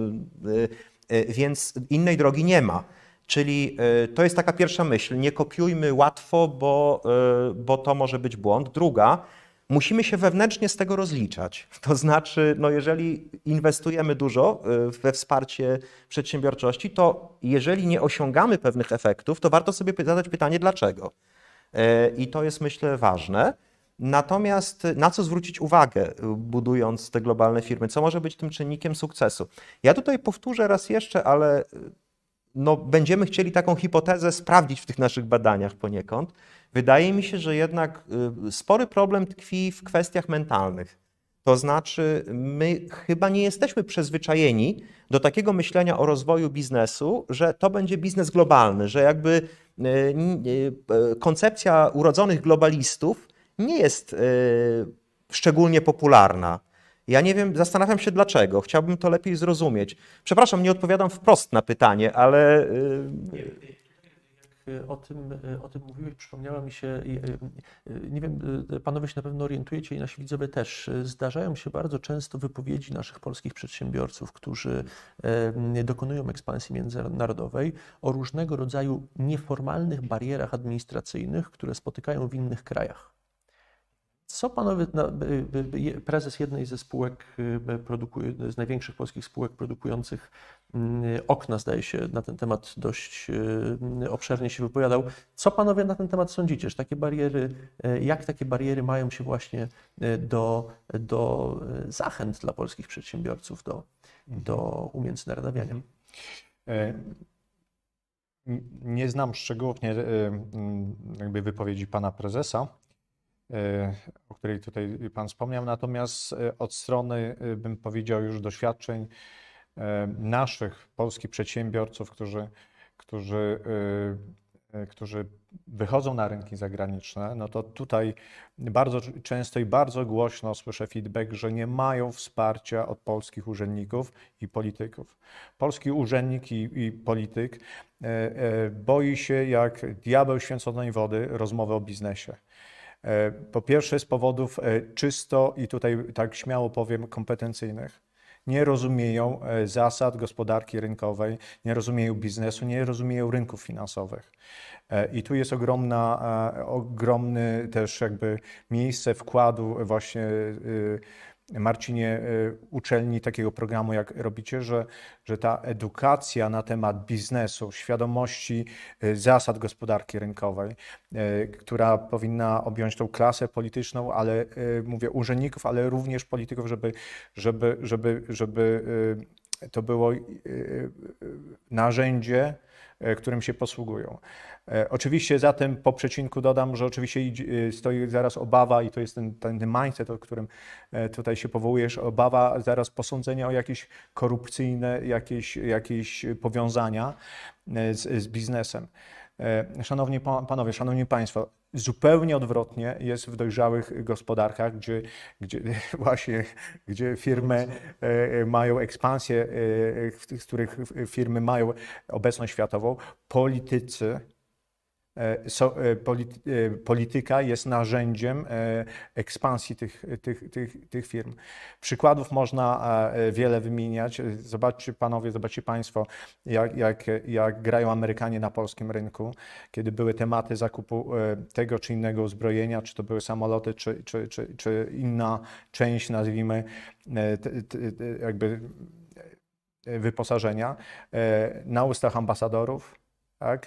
więc innej drogi nie ma. Czyli to jest taka pierwsza myśl, nie kopiujmy łatwo, bo to może być błąd. Druga, musimy się wewnętrznie z tego rozliczać. To znaczy, no jeżeli inwestujemy dużo we wsparcie przedsiębiorczości, to jeżeli nie osiągamy pewnych efektów, to warto sobie zadać pytanie, dlaczego. I to jest, myślę, ważne. Natomiast na co zwrócić uwagę, budując te globalne firmy? Co może być tym czynnikiem sukcesu? Ja tutaj powtórzę raz jeszcze, ale no, będziemy chcieli taką hipotezę sprawdzić w tych naszych badaniach poniekąd. Wydaje mi się, że jednak spory problem tkwi w kwestiach mentalnych. To znaczy, my chyba nie jesteśmy przyzwyczajeni do takiego myślenia o rozwoju biznesu, że to będzie biznes globalny, że jakby koncepcja urodzonych globalistów nie jest szczególnie popularna. Ja nie wiem, zastanawiam się dlaczego. Chciałbym to lepiej zrozumieć. Przepraszam, nie odpowiadam wprost na pytanie, ale... O tym mówiłeś, przypomniała mi się, nie wiem, panowie się na pewno orientujecie i nasi widzowie też, zdarzają się bardzo często wypowiedzi naszych polskich przedsiębiorców, którzy dokonują ekspansji międzynarodowej o różnego rodzaju nieformalnych barierach administracyjnych, które spotykają w innych krajach. Co panowie, prezes jednej ze spółek, z największych polskich spółek produkujących okna, zdaje się, na ten temat dość obszernie się wypowiadał. Co panowie na ten temat sądzicie? Że takie bariery, jak takie bariery mają się właśnie do zachęt dla polskich przedsiębiorców do umiędzynarodawiania? Nie znam szczegółownie jakby wypowiedzi pana prezesa, o której tutaj pan wspomniał, natomiast od strony, bym powiedział, już doświadczeń naszych polskich przedsiębiorców, którzy wychodzą na rynki zagraniczne, no to tutaj bardzo często i bardzo głośno słyszę feedback, że nie mają wsparcia od polskich urzędników i polityków. Polski urzędnik i polityk boi się jak diabeł święconej wody rozmowy o biznesie. Po pierwsze z powodów czysto i tutaj tak śmiało powiem kompetencyjnych. Nie rozumieją zasad gospodarki rynkowej, nie rozumieją biznesu, nie rozumieją rynków finansowych. I tu jest ogromny też jakby miejsce wkładu właśnie Marcinie uczelni takiego programu, jak robicie, że ta edukacja na temat biznesu, świadomości zasad gospodarki rynkowej, która powinna objąć tą klasę polityczną, ale mówię urzędników, ale również polityków, żeby to było narzędzie, którym się posługują. Oczywiście zatem po przecinku dodam, że oczywiście stoi zaraz obawa i to jest ten mindset, o którym tutaj się powołujesz, obawa zaraz posądzenia o jakieś korupcyjne, jakieś powiązania z biznesem. Szanowni panowie, szanowni państwo, zupełnie odwrotnie jest w dojrzałych gospodarkach, gdzie firmy mają ekspansję, z których firmy mają obecność światową, polityka jest narzędziem ekspansji tych firm. Przykładów można wiele wymieniać. Zobaczcie panowie, zobaczcie państwo, jak grają Amerykanie na polskim rynku, kiedy były tematy zakupu tego czy innego uzbrojenia, czy to były samoloty, czy inna część, nazwijmy, jakby wyposażenia, na ustach ambasadorów. Tak?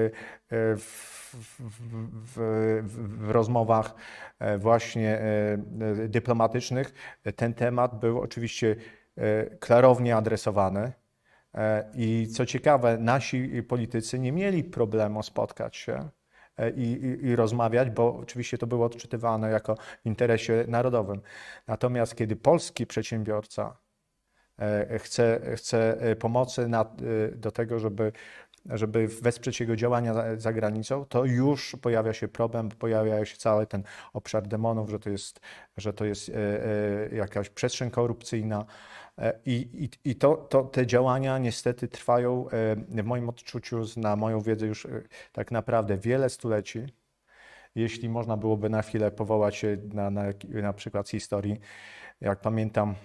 W rozmowach właśnie dyplomatycznych ten temat był oczywiście klarownie adresowany i co ciekawe, nasi politycy nie mieli problemu spotkać się i rozmawiać, bo oczywiście to było odczytywane jako w interesie narodowym. Natomiast kiedy polski przedsiębiorca chce pomocy do tego, żeby wesprzeć jego działania za granicą, to już pojawia się problem, pojawia się cały ten obszar demonów, że to jest jakaś przestrzeń korupcyjna i te działania niestety trwają w moim odczuciu, na moją wiedzę już tak naprawdę wiele stuleci. Jeśli można byłoby na chwilę powołać się na przykład z historii, jak pamiętam,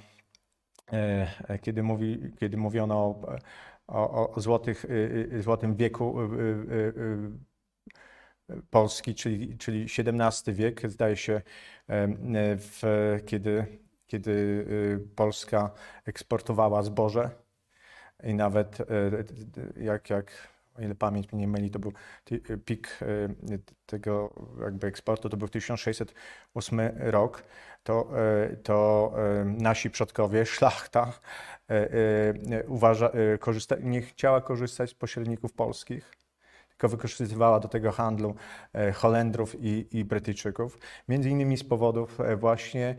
kiedy mówiono o złotym wieku Polski, czyli XVII wiek, zdaje się, kiedy Polska eksportowała zboże i nawet o ile pamięć mnie nie myli, to był pik tego jakby eksportu, to był 1608 rok, to nasi przodkowie, szlachta, nie chciała korzystać z pośredników polskich, tylko wykorzystywała do tego handlu Holendrów i Brytyjczyków, między innymi z powodów właśnie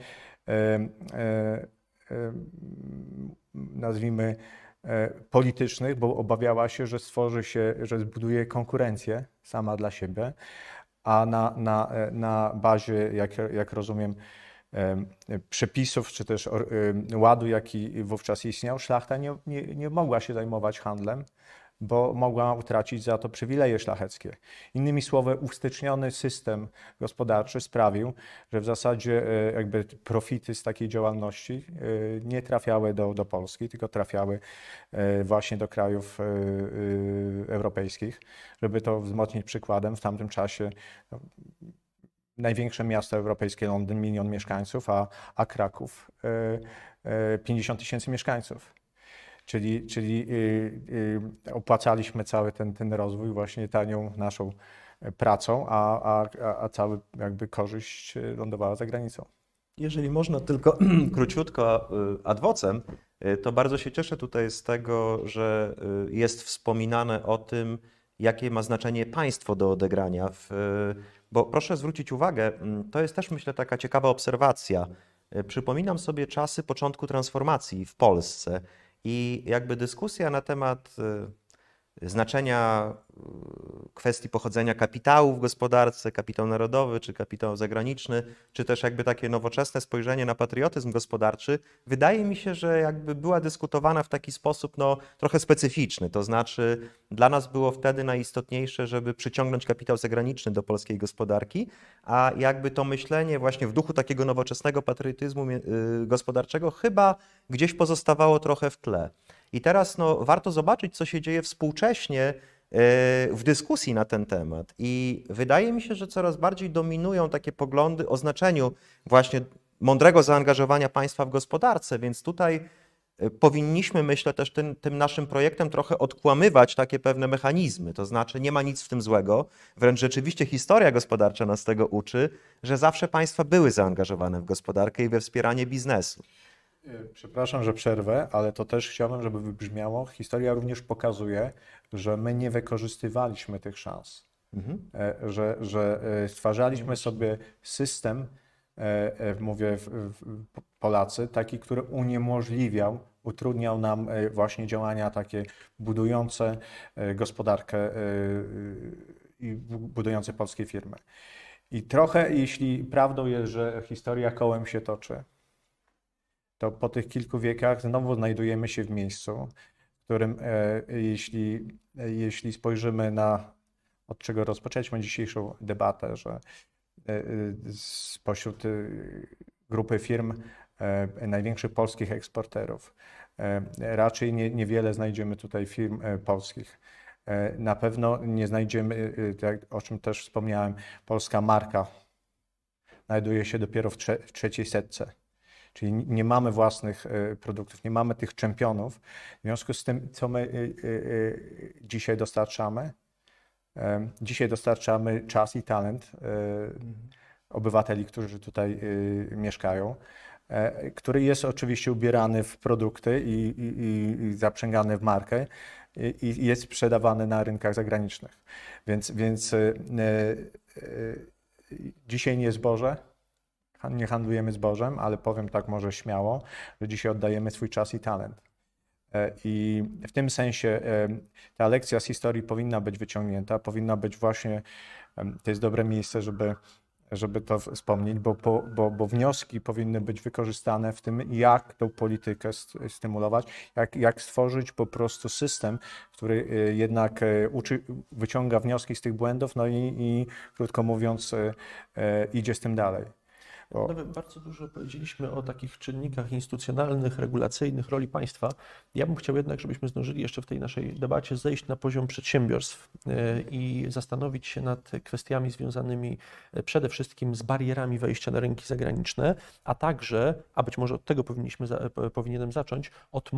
nazwijmy politycznych, bo obawiała się, że zbuduje konkurencję sama dla siebie, a na bazie, jak rozumiem, przepisów, czy też ładu, jaki wówczas istniał, szlachta nie mogła się zajmować handlem, bo mogła utracić za to przywileje szlacheckie. Innymi słowy, ustyczniony system gospodarczy sprawił, że w zasadzie jakby profity z takiej działalności nie trafiały do Polski, tylko trafiały właśnie do krajów europejskich. Żeby to wzmocnić przykładem, w tamtym czasie największe miasto europejskie, Londyn, 1 milion mieszkańców, a Kraków 50 000 mieszkańców. Czyli opłacaliśmy cały ten rozwój właśnie tanią naszą pracą, a cała jakby korzyść lądowała za granicą. Jeżeli można tylko króciutko ad vocem, to bardzo się cieszę tutaj z tego, że jest wspominane o tym, jakie ma znaczenie państwo do odegrania. Bo proszę zwrócić uwagę, to jest też myślę taka ciekawa obserwacja. Przypominam sobie czasy początku transformacji w Polsce i jakby dyskusja na temat znaczenia kwestii pochodzenia kapitału w gospodarce, kapitał narodowy czy kapitał zagraniczny, czy też jakby takie nowoczesne spojrzenie na patriotyzm gospodarczy, wydaje mi się, że jakby była dyskutowana w taki sposób no, trochę specyficzny. To znaczy dla nas było wtedy najistotniejsze, żeby przyciągnąć kapitał zagraniczny do polskiej gospodarki, a jakby to myślenie właśnie w duchu takiego nowoczesnego patriotyzmu gospodarczego chyba gdzieś pozostawało trochę w tle. I teraz no, warto zobaczyć, co się dzieje współcześnie w dyskusji na ten temat. I wydaje mi się, że coraz bardziej dominują takie poglądy o znaczeniu właśnie mądrego zaangażowania państwa w gospodarce, więc tutaj powinniśmy, myślę, też tym naszym projektem trochę odkłamywać takie pewne mechanizmy. To znaczy nie ma nic w tym złego, wręcz rzeczywiście historia gospodarcza nas tego uczy, że zawsze państwa były zaangażowane w gospodarkę i we wspieranie biznesu. Przepraszam, że przerwę, ale to też chciałbym, żeby wybrzmiało. Historia również pokazuje, że my nie wykorzystywaliśmy tych szans. Że stwarzaliśmy sobie system, mówię Polacy, taki, który utrudniał nam właśnie działania takie budujące gospodarkę i budujące polskie firmy. I trochę, jeśli prawdą jest, że historia kołem się toczy, to po tych kilku wiekach znowu znajdujemy się w miejscu, w którym jeśli spojrzymy na, od czego rozpoczęliśmy dzisiejszą debatę, że spośród grupy firm największych polskich eksporterów raczej niewiele znajdziemy tutaj firm polskich. Na pewno nie znajdziemy, o czym też wspomniałem, polska marka znajduje się dopiero w trzeciej setce. Czyli nie mamy własnych produktów, nie mamy tych czempionów. W związku z tym, co my dzisiaj dostarczamy? Dzisiaj dostarczamy czas i talent obywateli, którzy tutaj mieszkają, który jest oczywiście ubierany w produkty i zaprzęgany w markę i jest sprzedawany na rynkach zagranicznych. Więc dzisiaj nie zboże. Nie handlujemy zbożem, ale powiem tak może śmiało, że dzisiaj oddajemy swój czas i talent. I w tym sensie ta lekcja z historii powinna być wyciągnięta, powinna być właśnie, to jest dobre miejsce, żeby to wspomnieć, bo wnioski powinny być wykorzystane w tym, jak tą politykę stymulować, jak stworzyć po prostu system, który jednak wyciąga wnioski z tych błędów, no i krótko mówiąc idzie z tym dalej. Bardzo dużo powiedzieliśmy o takich czynnikach instytucjonalnych, regulacyjnych, roli państwa. Ja bym chciał jednak, żebyśmy zdążyli jeszcze w tej naszej debacie zejść na poziom przedsiębiorstw i zastanowić się nad kwestiami związanymi przede wszystkim z barierami wejścia na rynki zagraniczne, a także, a być może od tego powinienem zacząć, od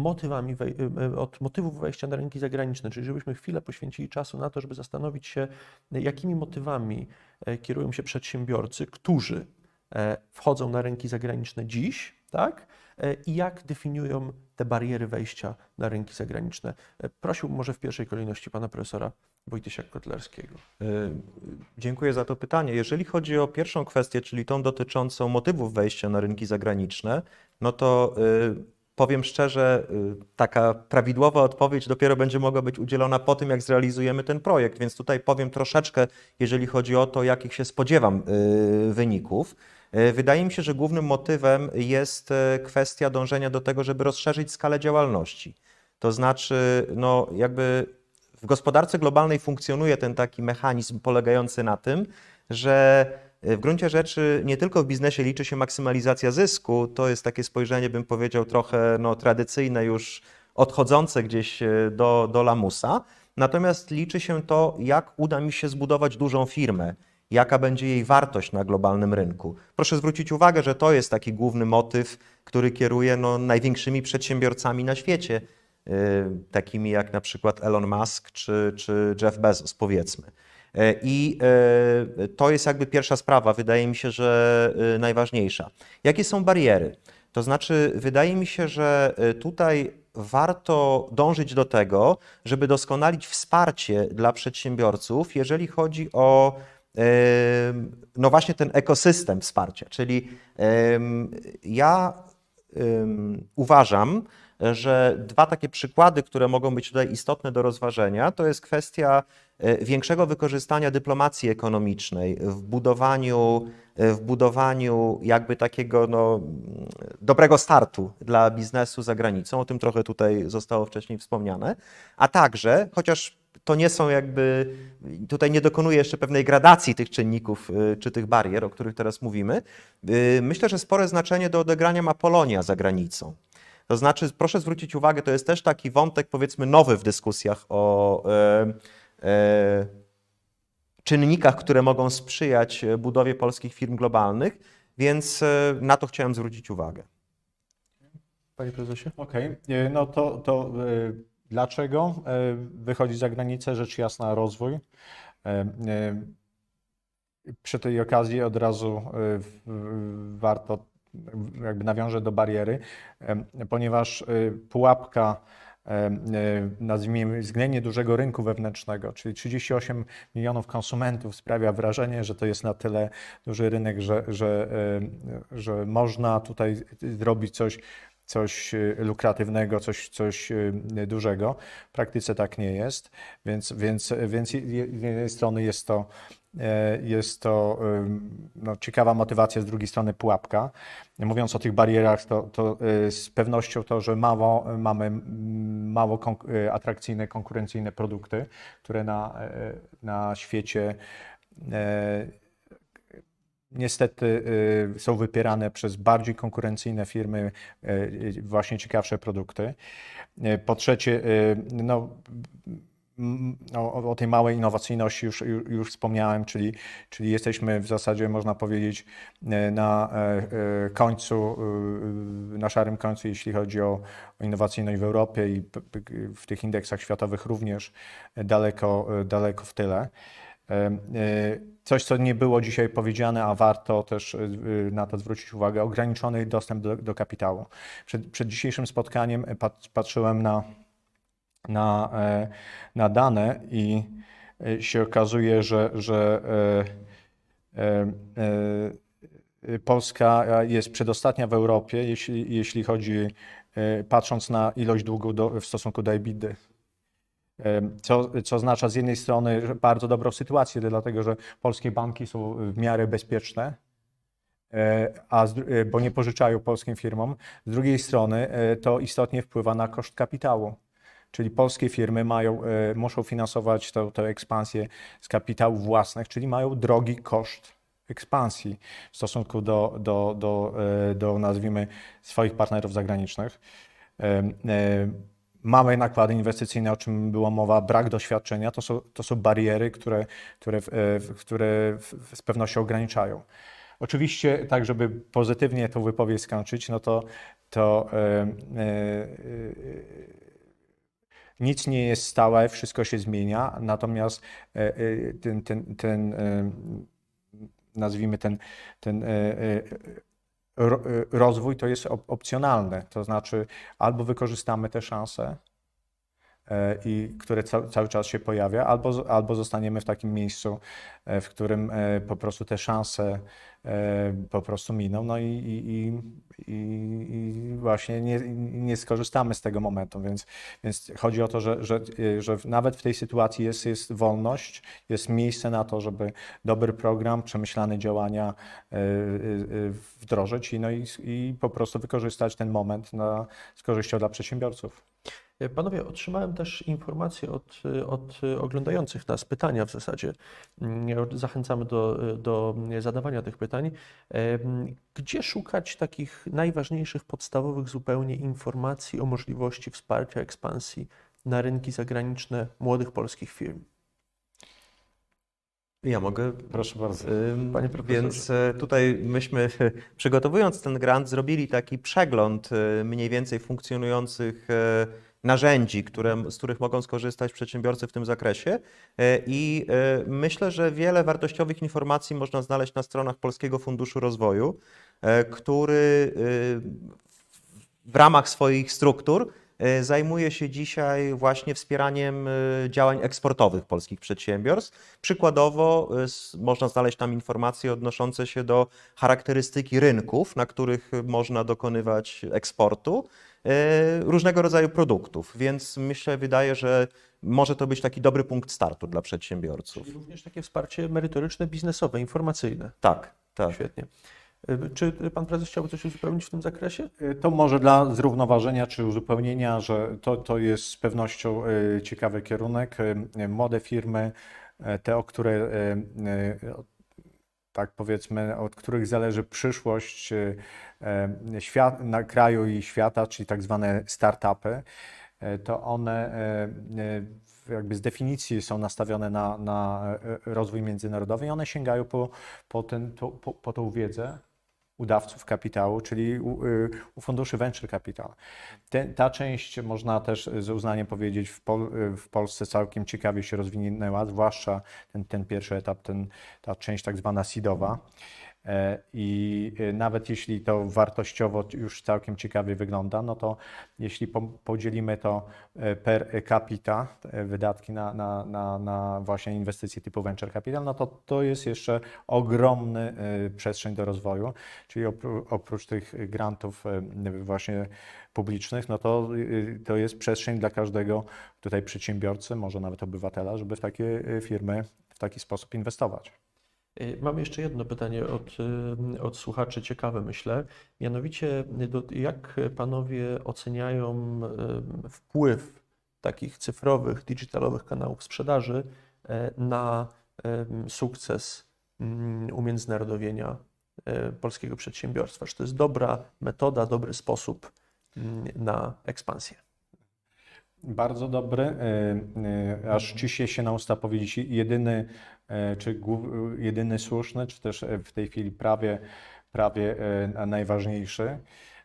motywów wejścia na rynki zagraniczne, czyli żebyśmy chwilę poświęcili czasu na to, żeby zastanowić się, jakimi motywami kierują się przedsiębiorcy, którzy wchodzą na rynki zagraniczne dziś, tak? I jak definiują te bariery wejścia na rynki zagraniczne. Prosiłbym może w pierwszej kolejności pana profesora Wojtysia-Kotlarskiego. Dziękuję za to pytanie. Jeżeli chodzi o pierwszą kwestię, czyli tą dotyczącą motywów wejścia na rynki zagraniczne, no to powiem szczerze, taka prawidłowa odpowiedź dopiero będzie mogła być udzielona po tym, jak zrealizujemy ten projekt, więc tutaj powiem troszeczkę, jeżeli chodzi o to, jakich się spodziewam wyników. Wydaje mi się, że głównym motywem jest kwestia dążenia do tego, żeby rozszerzyć skalę działalności. To znaczy, no jakby w gospodarce globalnej funkcjonuje ten taki mechanizm polegający na tym, że w gruncie rzeczy nie tylko w biznesie liczy się maksymalizacja zysku, to jest takie spojrzenie, bym powiedział, trochę tradycyjne, już odchodzące gdzieś do lamusa, natomiast liczy się to, jak uda mi się zbudować dużą firmę, jaka będzie jej wartość na globalnym rynku. Proszę zwrócić uwagę, że to jest taki główny motyw, który kieruje największymi przedsiębiorcami na świecie, takimi jak na przykład Elon Musk czy Jeff Bezos, powiedzmy. I to jest jakby pierwsza sprawa, wydaje mi się, że najważniejsza. Jakie są bariery? To znaczy, wydaje mi się, że tutaj warto dążyć do tego, żeby doskonalić wsparcie dla przedsiębiorców, jeżeli chodzi o no właśnie ten ekosystem wsparcia. Czyli ja uważam, że dwa takie przykłady, które mogą być tutaj istotne do rozważenia, to jest kwestia większego wykorzystania dyplomacji ekonomicznej w budowaniu jakby takiego no, dobrego startu dla biznesu za granicą. O tym trochę tutaj zostało wcześniej wspomniane. A także, chociaż to nie są jakby, tutaj nie dokonuję jeszcze pewnej gradacji tych czynników czy tych barier, o których teraz mówimy, myślę, że spore znaczenie do odegrania ma Polonia za granicą. To znaczy, proszę zwrócić uwagę, to jest też taki wątek, powiedzmy, nowy w dyskusjach o czynnikach, które mogą sprzyjać budowie polskich firm globalnych, więc na to chciałem zwrócić uwagę. Panie prezesie? Okej, no to dlaczego wychodzi za granicę? Rzecz jasna, rozwój. Przy tej okazji od razu warto jakby nawiążę do bariery, ponieważ pułapka, nazwijmy, względnie dużego rynku wewnętrznego, czyli 38 milionów konsumentów sprawia wrażenie, że to jest na tyle duży rynek, że można tutaj zrobić coś lukratywnego, coś dużego. W praktyce tak nie jest, więc z jednej strony jest to no, ciekawa motywacja, z drugiej strony pułapka. Mówiąc o tych barierach, to z pewnością to, że mamy mało atrakcyjne, konkurencyjne produkty, które na świecie niestety są wypierane przez bardziej konkurencyjne firmy, właśnie ciekawsze produkty. Po trzecie, no, o tej małej innowacyjności już wspomniałem, czyli jesteśmy w zasadzie, można powiedzieć, na końcu, na szarym końcu, jeśli chodzi o innowacyjność w Europie i w tych indeksach światowych również daleko w tyle. Coś, co nie było dzisiaj powiedziane, a warto też na to zwrócić uwagę, ograniczony dostęp do kapitału. Przed dzisiejszym spotkaniem patrzyłem na dane i się okazuje, że Polska jest przedostatnia w Europie, jeśli chodzi, patrząc na ilość długu w stosunku do EBITDA. Co oznacza z jednej strony bardzo dobrą sytuację, dlatego że polskie banki są w miarę bezpieczne, bo nie pożyczają polskim firmom. Z drugiej strony to istotnie wpływa na koszt kapitału. Czyli polskie firmy muszą finansować tę ekspansję z kapitałów własnych, czyli mają drogi koszt ekspansji w stosunku do nazwijmy, swoich partnerów zagranicznych. Mamy nakłady inwestycyjne, o czym była mowa, brak doświadczenia, to są bariery, które z pewnością ograniczają. Oczywiście, tak żeby pozytywnie tę wypowiedź skończyć, no to nic nie jest stałe, wszystko się zmienia, natomiast nazwijmy ten rozwój to jest opcjonalne, to znaczy albo wykorzystamy te szanse, które cały czas się pojawia, albo zostaniemy w takim miejscu, w którym po prostu te szanse po prostu miną, no i właśnie nie skorzystamy z tego momentu, więc chodzi o to, że nawet w tej sytuacji jest wolność, jest miejsce na to, żeby dobry program, przemyślane działania wdrożyć i po prostu wykorzystać ten moment z korzyścią dla przedsiębiorców. Panowie, otrzymałem też informacje od oglądających nas, pytania w zasadzie. Zachęcamy do zadawania tych pytań. Gdzie szukać takich najważniejszych, podstawowych zupełnie informacji o możliwości wsparcia ekspansji na rynki zagraniczne młodych polskich firm? Ja mogę. Proszę bardzo. Panie profesorze. Więc tutaj myśmy, przygotowując ten grant, zrobili taki przegląd mniej więcej funkcjonujących narzędzi, z których mogą skorzystać przedsiębiorcy w tym zakresie i myślę, że wiele wartościowych informacji można znaleźć na stronach Polskiego Funduszu Rozwoju, który w ramach swoich struktur zajmuje się dzisiaj właśnie wspieraniem działań eksportowych polskich przedsiębiorstw. Przykładowo można znaleźć tam informacje odnoszące się do charakterystyki rynków, na których można dokonywać eksportu różnego rodzaju produktów, więc wydaje, że może to być taki dobry punkt startu dla przedsiębiorców. Czyli również takie wsparcie merytoryczne, biznesowe, informacyjne. Tak, tak. Świetnie. Czy pan prezes chciałby coś uzupełnić w tym zakresie? To może dla zrównoważenia czy uzupełnienia, że to jest z pewnością ciekawy kierunek. Młode firmy, te, o które tak powiedzmy, od których zależy przyszłość na kraju i świata, czyli tak zwane startupy, to one jakby z definicji są nastawione na rozwój międzynarodowy i one sięgają po tą wiedzę u dawców kapitału, czyli u funduszy venture capital. Ta część, można też z uznaniem powiedzieć, w Polsce całkiem ciekawie się rozwinęła, zwłaszcza ten pierwszy etap, ta część tak zwana seedowa. I nawet jeśli to wartościowo już całkiem ciekawie wygląda, no to jeśli podzielimy to per capita, wydatki na właśnie inwestycje typu venture capital, no to jest jeszcze ogromny przestrzeń do rozwoju, czyli oprócz tych grantów właśnie publicznych, no to jest przestrzeń dla każdego tutaj przedsiębiorcy, może nawet obywatela, żeby w takie firmy w taki sposób inwestować. Mam jeszcze jedno pytanie od słuchaczy, ciekawe myślę. Mianowicie, jak panowie oceniają wpływ takich cyfrowych, digitalowych kanałów sprzedaży na sukces umiędzynarodowienia polskiego przedsiębiorstwa? Czy to jest dobra metoda, dobry sposób na ekspansję? Bardzo dobry, aż ciśnie się na usta powiedzieć jedyny słuszny, czy też w tej chwili prawie najważniejszy.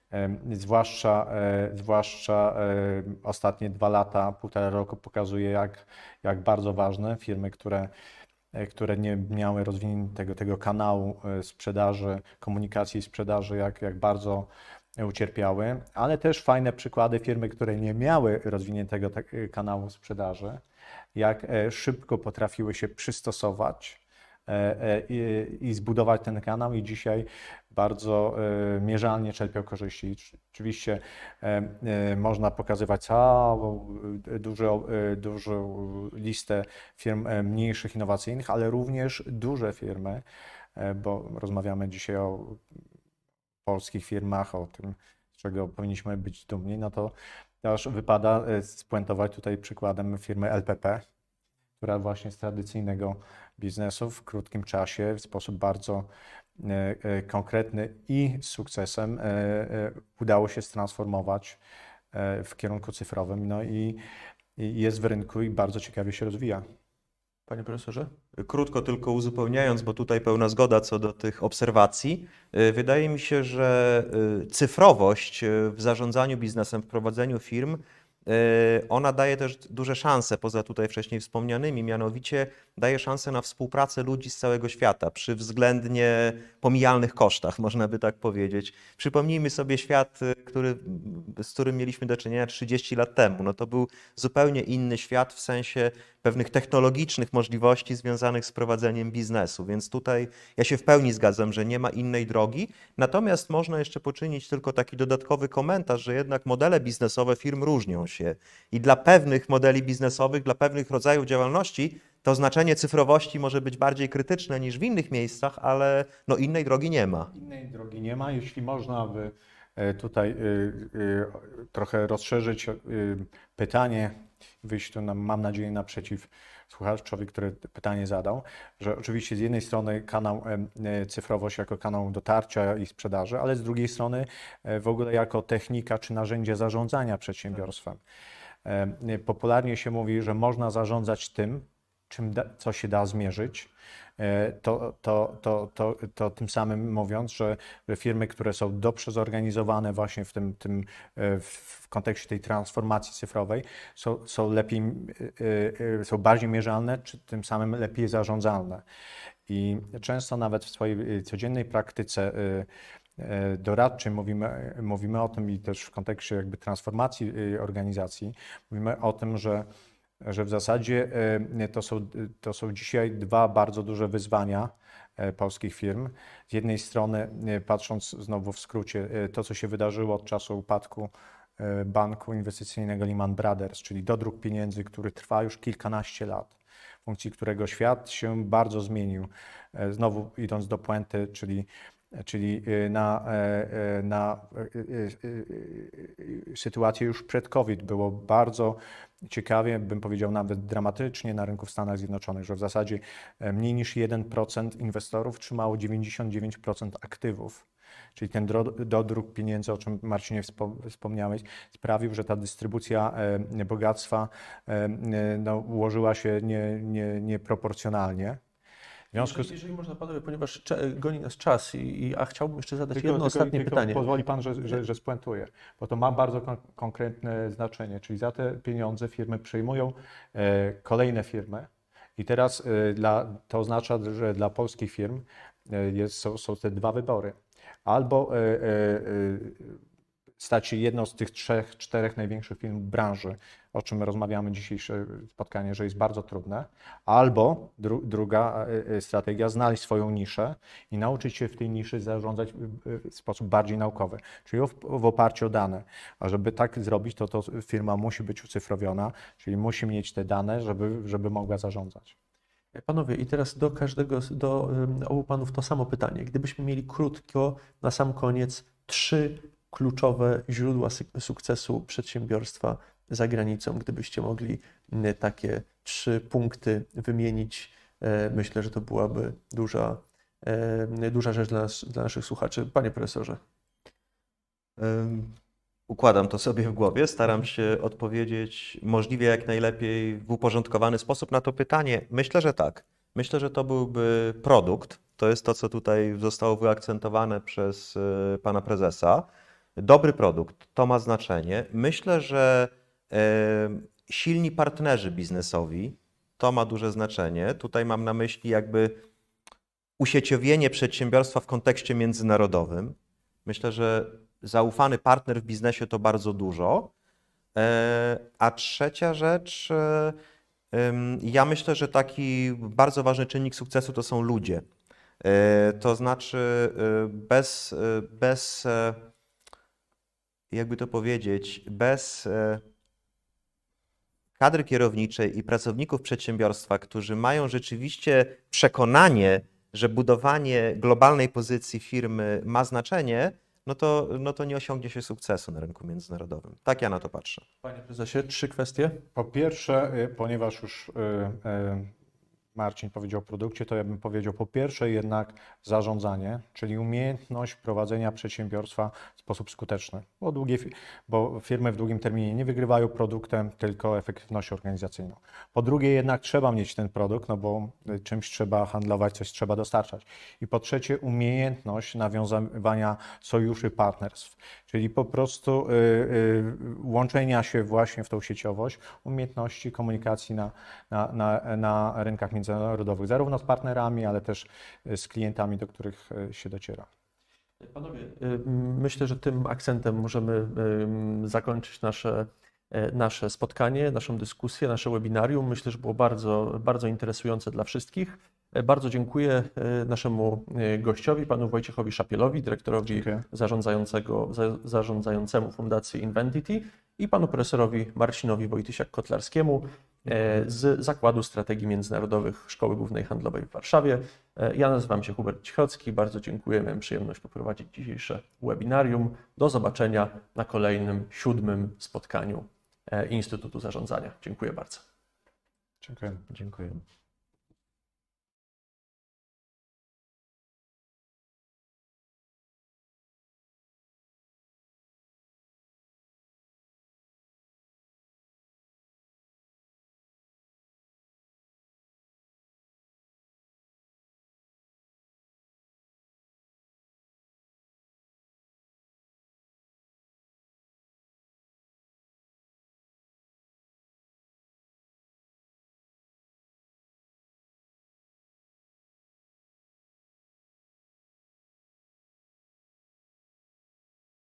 Zwłaszcza ostatnie 2 lata, 1,5 roku pokazuje, jak bardzo ważne firmy, które nie miały rozwiniętego tego kanału sprzedaży, komunikacji i sprzedaży, jak bardzo ucierpiały, ale też fajne przykłady firmy, które nie miały rozwiniętego kanału sprzedaży, jak szybko potrafiły się przystosować i zbudować ten kanał i dzisiaj bardzo mierzalnie czerpią korzyści. Oczywiście można pokazywać całą dużą listę firm mniejszych, innowacyjnych, ale również duże firmy, bo rozmawiamy dzisiaj o polskich firmach, o tym, z czego powinniśmy być dumni, no to też wypada spuentować tutaj przykładem firmy LPP, która właśnie z tradycyjnego biznesu w krótkim czasie w sposób bardzo konkretny i z sukcesem udało się transformować w kierunku cyfrowym, no i jest w rynku i bardzo ciekawie się rozwija. Panie profesorze? Krótko tylko uzupełniając, bo tutaj pełna zgoda co do tych obserwacji. Wydaje mi się, że cyfrowość w zarządzaniu biznesem, w prowadzeniu firm, ona daje też duże szanse, poza tutaj wcześniej wspomnianymi, mianowicie daje szansę na współpracę ludzi z całego świata przy względnie pomijalnych kosztach, można by tak powiedzieć. Przypomnijmy sobie świat, z którym mieliśmy do czynienia 30 lat temu. No to był zupełnie inny świat w sensie pewnych technologicznych możliwości związanych z prowadzeniem biznesu, więc tutaj ja się w pełni zgadzam, że nie ma innej drogi, natomiast można jeszcze poczynić tylko taki dodatkowy komentarz, że jednak modele biznesowe firm różnią się i dla pewnych modeli biznesowych, dla pewnych rodzajów działalności to znaczenie cyfrowości może być bardziej krytyczne niż w innych miejscach, ale no innej drogi nie ma. Innej drogi nie ma, jeśli można by tutaj trochę rozszerzyć pytanie, wyjść tu, mam nadzieję, naprzeciw słuchaczowi, który pytanie zadał, że oczywiście z jednej strony kanał cyfrowość jako kanał dotarcia i sprzedaży, ale z drugiej strony w ogóle jako technika czy narzędzie zarządzania przedsiębiorstwem. Popularnie się mówi, że można zarządzać tym, co się da zmierzyć, to tym samym mówiąc, że firmy, które są dobrze zorganizowane właśnie w kontekście tej transformacji cyfrowej, są bardziej mierzalne, czy tym samym lepiej zarządzalne. I często nawet w swojej codziennej praktyce doradczej mówimy o tym i też w kontekście jakby transformacji organizacji, mówimy o tym, że w zasadzie to są dzisiaj dwa bardzo duże wyzwania polskich firm. Z jednej strony, patrząc znowu w skrócie, to co się wydarzyło od czasu upadku banku inwestycyjnego Lehman Brothers, czyli dodruk pieniędzy, który trwa już kilkanaście lat, w funkcji którego świat się bardzo zmienił. Znowu idąc do puenty, czyli na sytuację już przed COVID było bardzo ciekawie, bym powiedział nawet dramatycznie na rynku w Stanach Zjednoczonych, że w zasadzie mniej niż 1% inwestorów trzymało 99% aktywów. Czyli ten dodruk pieniędzy, o czym Marcinie wspomniałeś, sprawił, że ta dystrybucja bogactwa ułożyła się nieproporcjonalnie. Jeżeli można, panowie, ponieważ goni nas czas, a chciałbym jeszcze zadać jedno ostatnie pytanie. Pozwoli pan, że spuentuję, bo to ma bardzo konkretne znaczenie, czyli za te pieniądze firmy przyjmują kolejne firmy i teraz to oznacza, że dla polskich firm są te dwa wybory. Albo stać się jedną z tych 3-4 największych firm branży, o czym rozmawiamy dzisiejsze spotkanie, że jest bardzo trudne, albo druga strategia, znaleźć swoją niszę i nauczyć się w tej niszy zarządzać w sposób bardziej naukowy, czyli w oparciu o dane. A żeby tak zrobić, to firma musi być ucyfrowiona, czyli musi mieć te dane, żeby mogła zarządzać. Panowie, i teraz do obu panów to samo pytanie. Gdybyśmy mieli krótko, na sam koniec, 3 kluczowe źródła sukcesu przedsiębiorstwa za granicą, gdybyście mogli takie 3 punkty wymienić, myślę, że to byłaby duża rzecz dla naszych słuchaczy. Panie profesorze. Układam to sobie w głowie, staram się odpowiedzieć możliwie jak najlepiej w uporządkowany sposób na to pytanie. Myślę, że tak. Myślę, że to byłby produkt. To jest to, co tutaj zostało wyakcentowane przez pana prezesa. Dobry produkt, to ma znaczenie. Myślę, że silni partnerzy biznesowi, to ma duże znaczenie. Tutaj mam na myśli jakby usieciowienie przedsiębiorstwa w kontekście międzynarodowym. Myślę, że zaufany partner w biznesie to bardzo dużo. A trzecia rzecz, ja myślę, że taki bardzo ważny czynnik sukcesu to są ludzie. To znaczy bez jakby to powiedzieć, bez kadry kierowniczej i pracowników przedsiębiorstwa, którzy mają rzeczywiście przekonanie, że budowanie globalnej pozycji firmy ma znaczenie, no to nie osiągnie się sukcesu na rynku międzynarodowym. Tak ja na to patrzę. Panie prezesie, 3 kwestie. Po pierwsze, ponieważ już Marcin powiedział o produkcie, to ja bym powiedział po pierwsze jednak zarządzanie, czyli umiejętność prowadzenia przedsiębiorstwa w sposób skuteczny, bo firmy w długim terminie nie wygrywają produktem, tylko efektywnością organizacyjną. Po drugie jednak trzeba mieć ten produkt, no bo czymś trzeba handlować, coś trzeba dostarczać. I po trzecie umiejętność nawiązywania sojuszy, partnerstw, czyli po prostu łączenia się właśnie w tą sieciowość, umiejętności komunikacji na rynkach międzynarodowych, zarówno z partnerami, ale też z klientami, do których się dociera. Panowie, myślę, że tym akcentem możemy zakończyć nasze spotkanie, naszą dyskusję, nasze webinarium. Myślę, że było bardzo, bardzo interesujące dla wszystkich. Bardzo dziękuję naszemu gościowi, panu Wojciechowi Szapielowi, dyrektorowi zarządzającemu Fundacji Inventity i panu profesorowi Marcinowi Wojtysiak-Kotlarskiemu z Zakładu Strategii Międzynarodowych Szkoły Głównej Handlowej w Warszawie. Ja nazywam się Hubert Cichocki, bardzo dziękuję, miałem przyjemność poprowadzić dzisiejsze webinarium. Do zobaczenia na kolejnym 7. spotkaniu Instytutu Zarządzania. Dziękuję bardzo. Dziękuję. Dziękuję.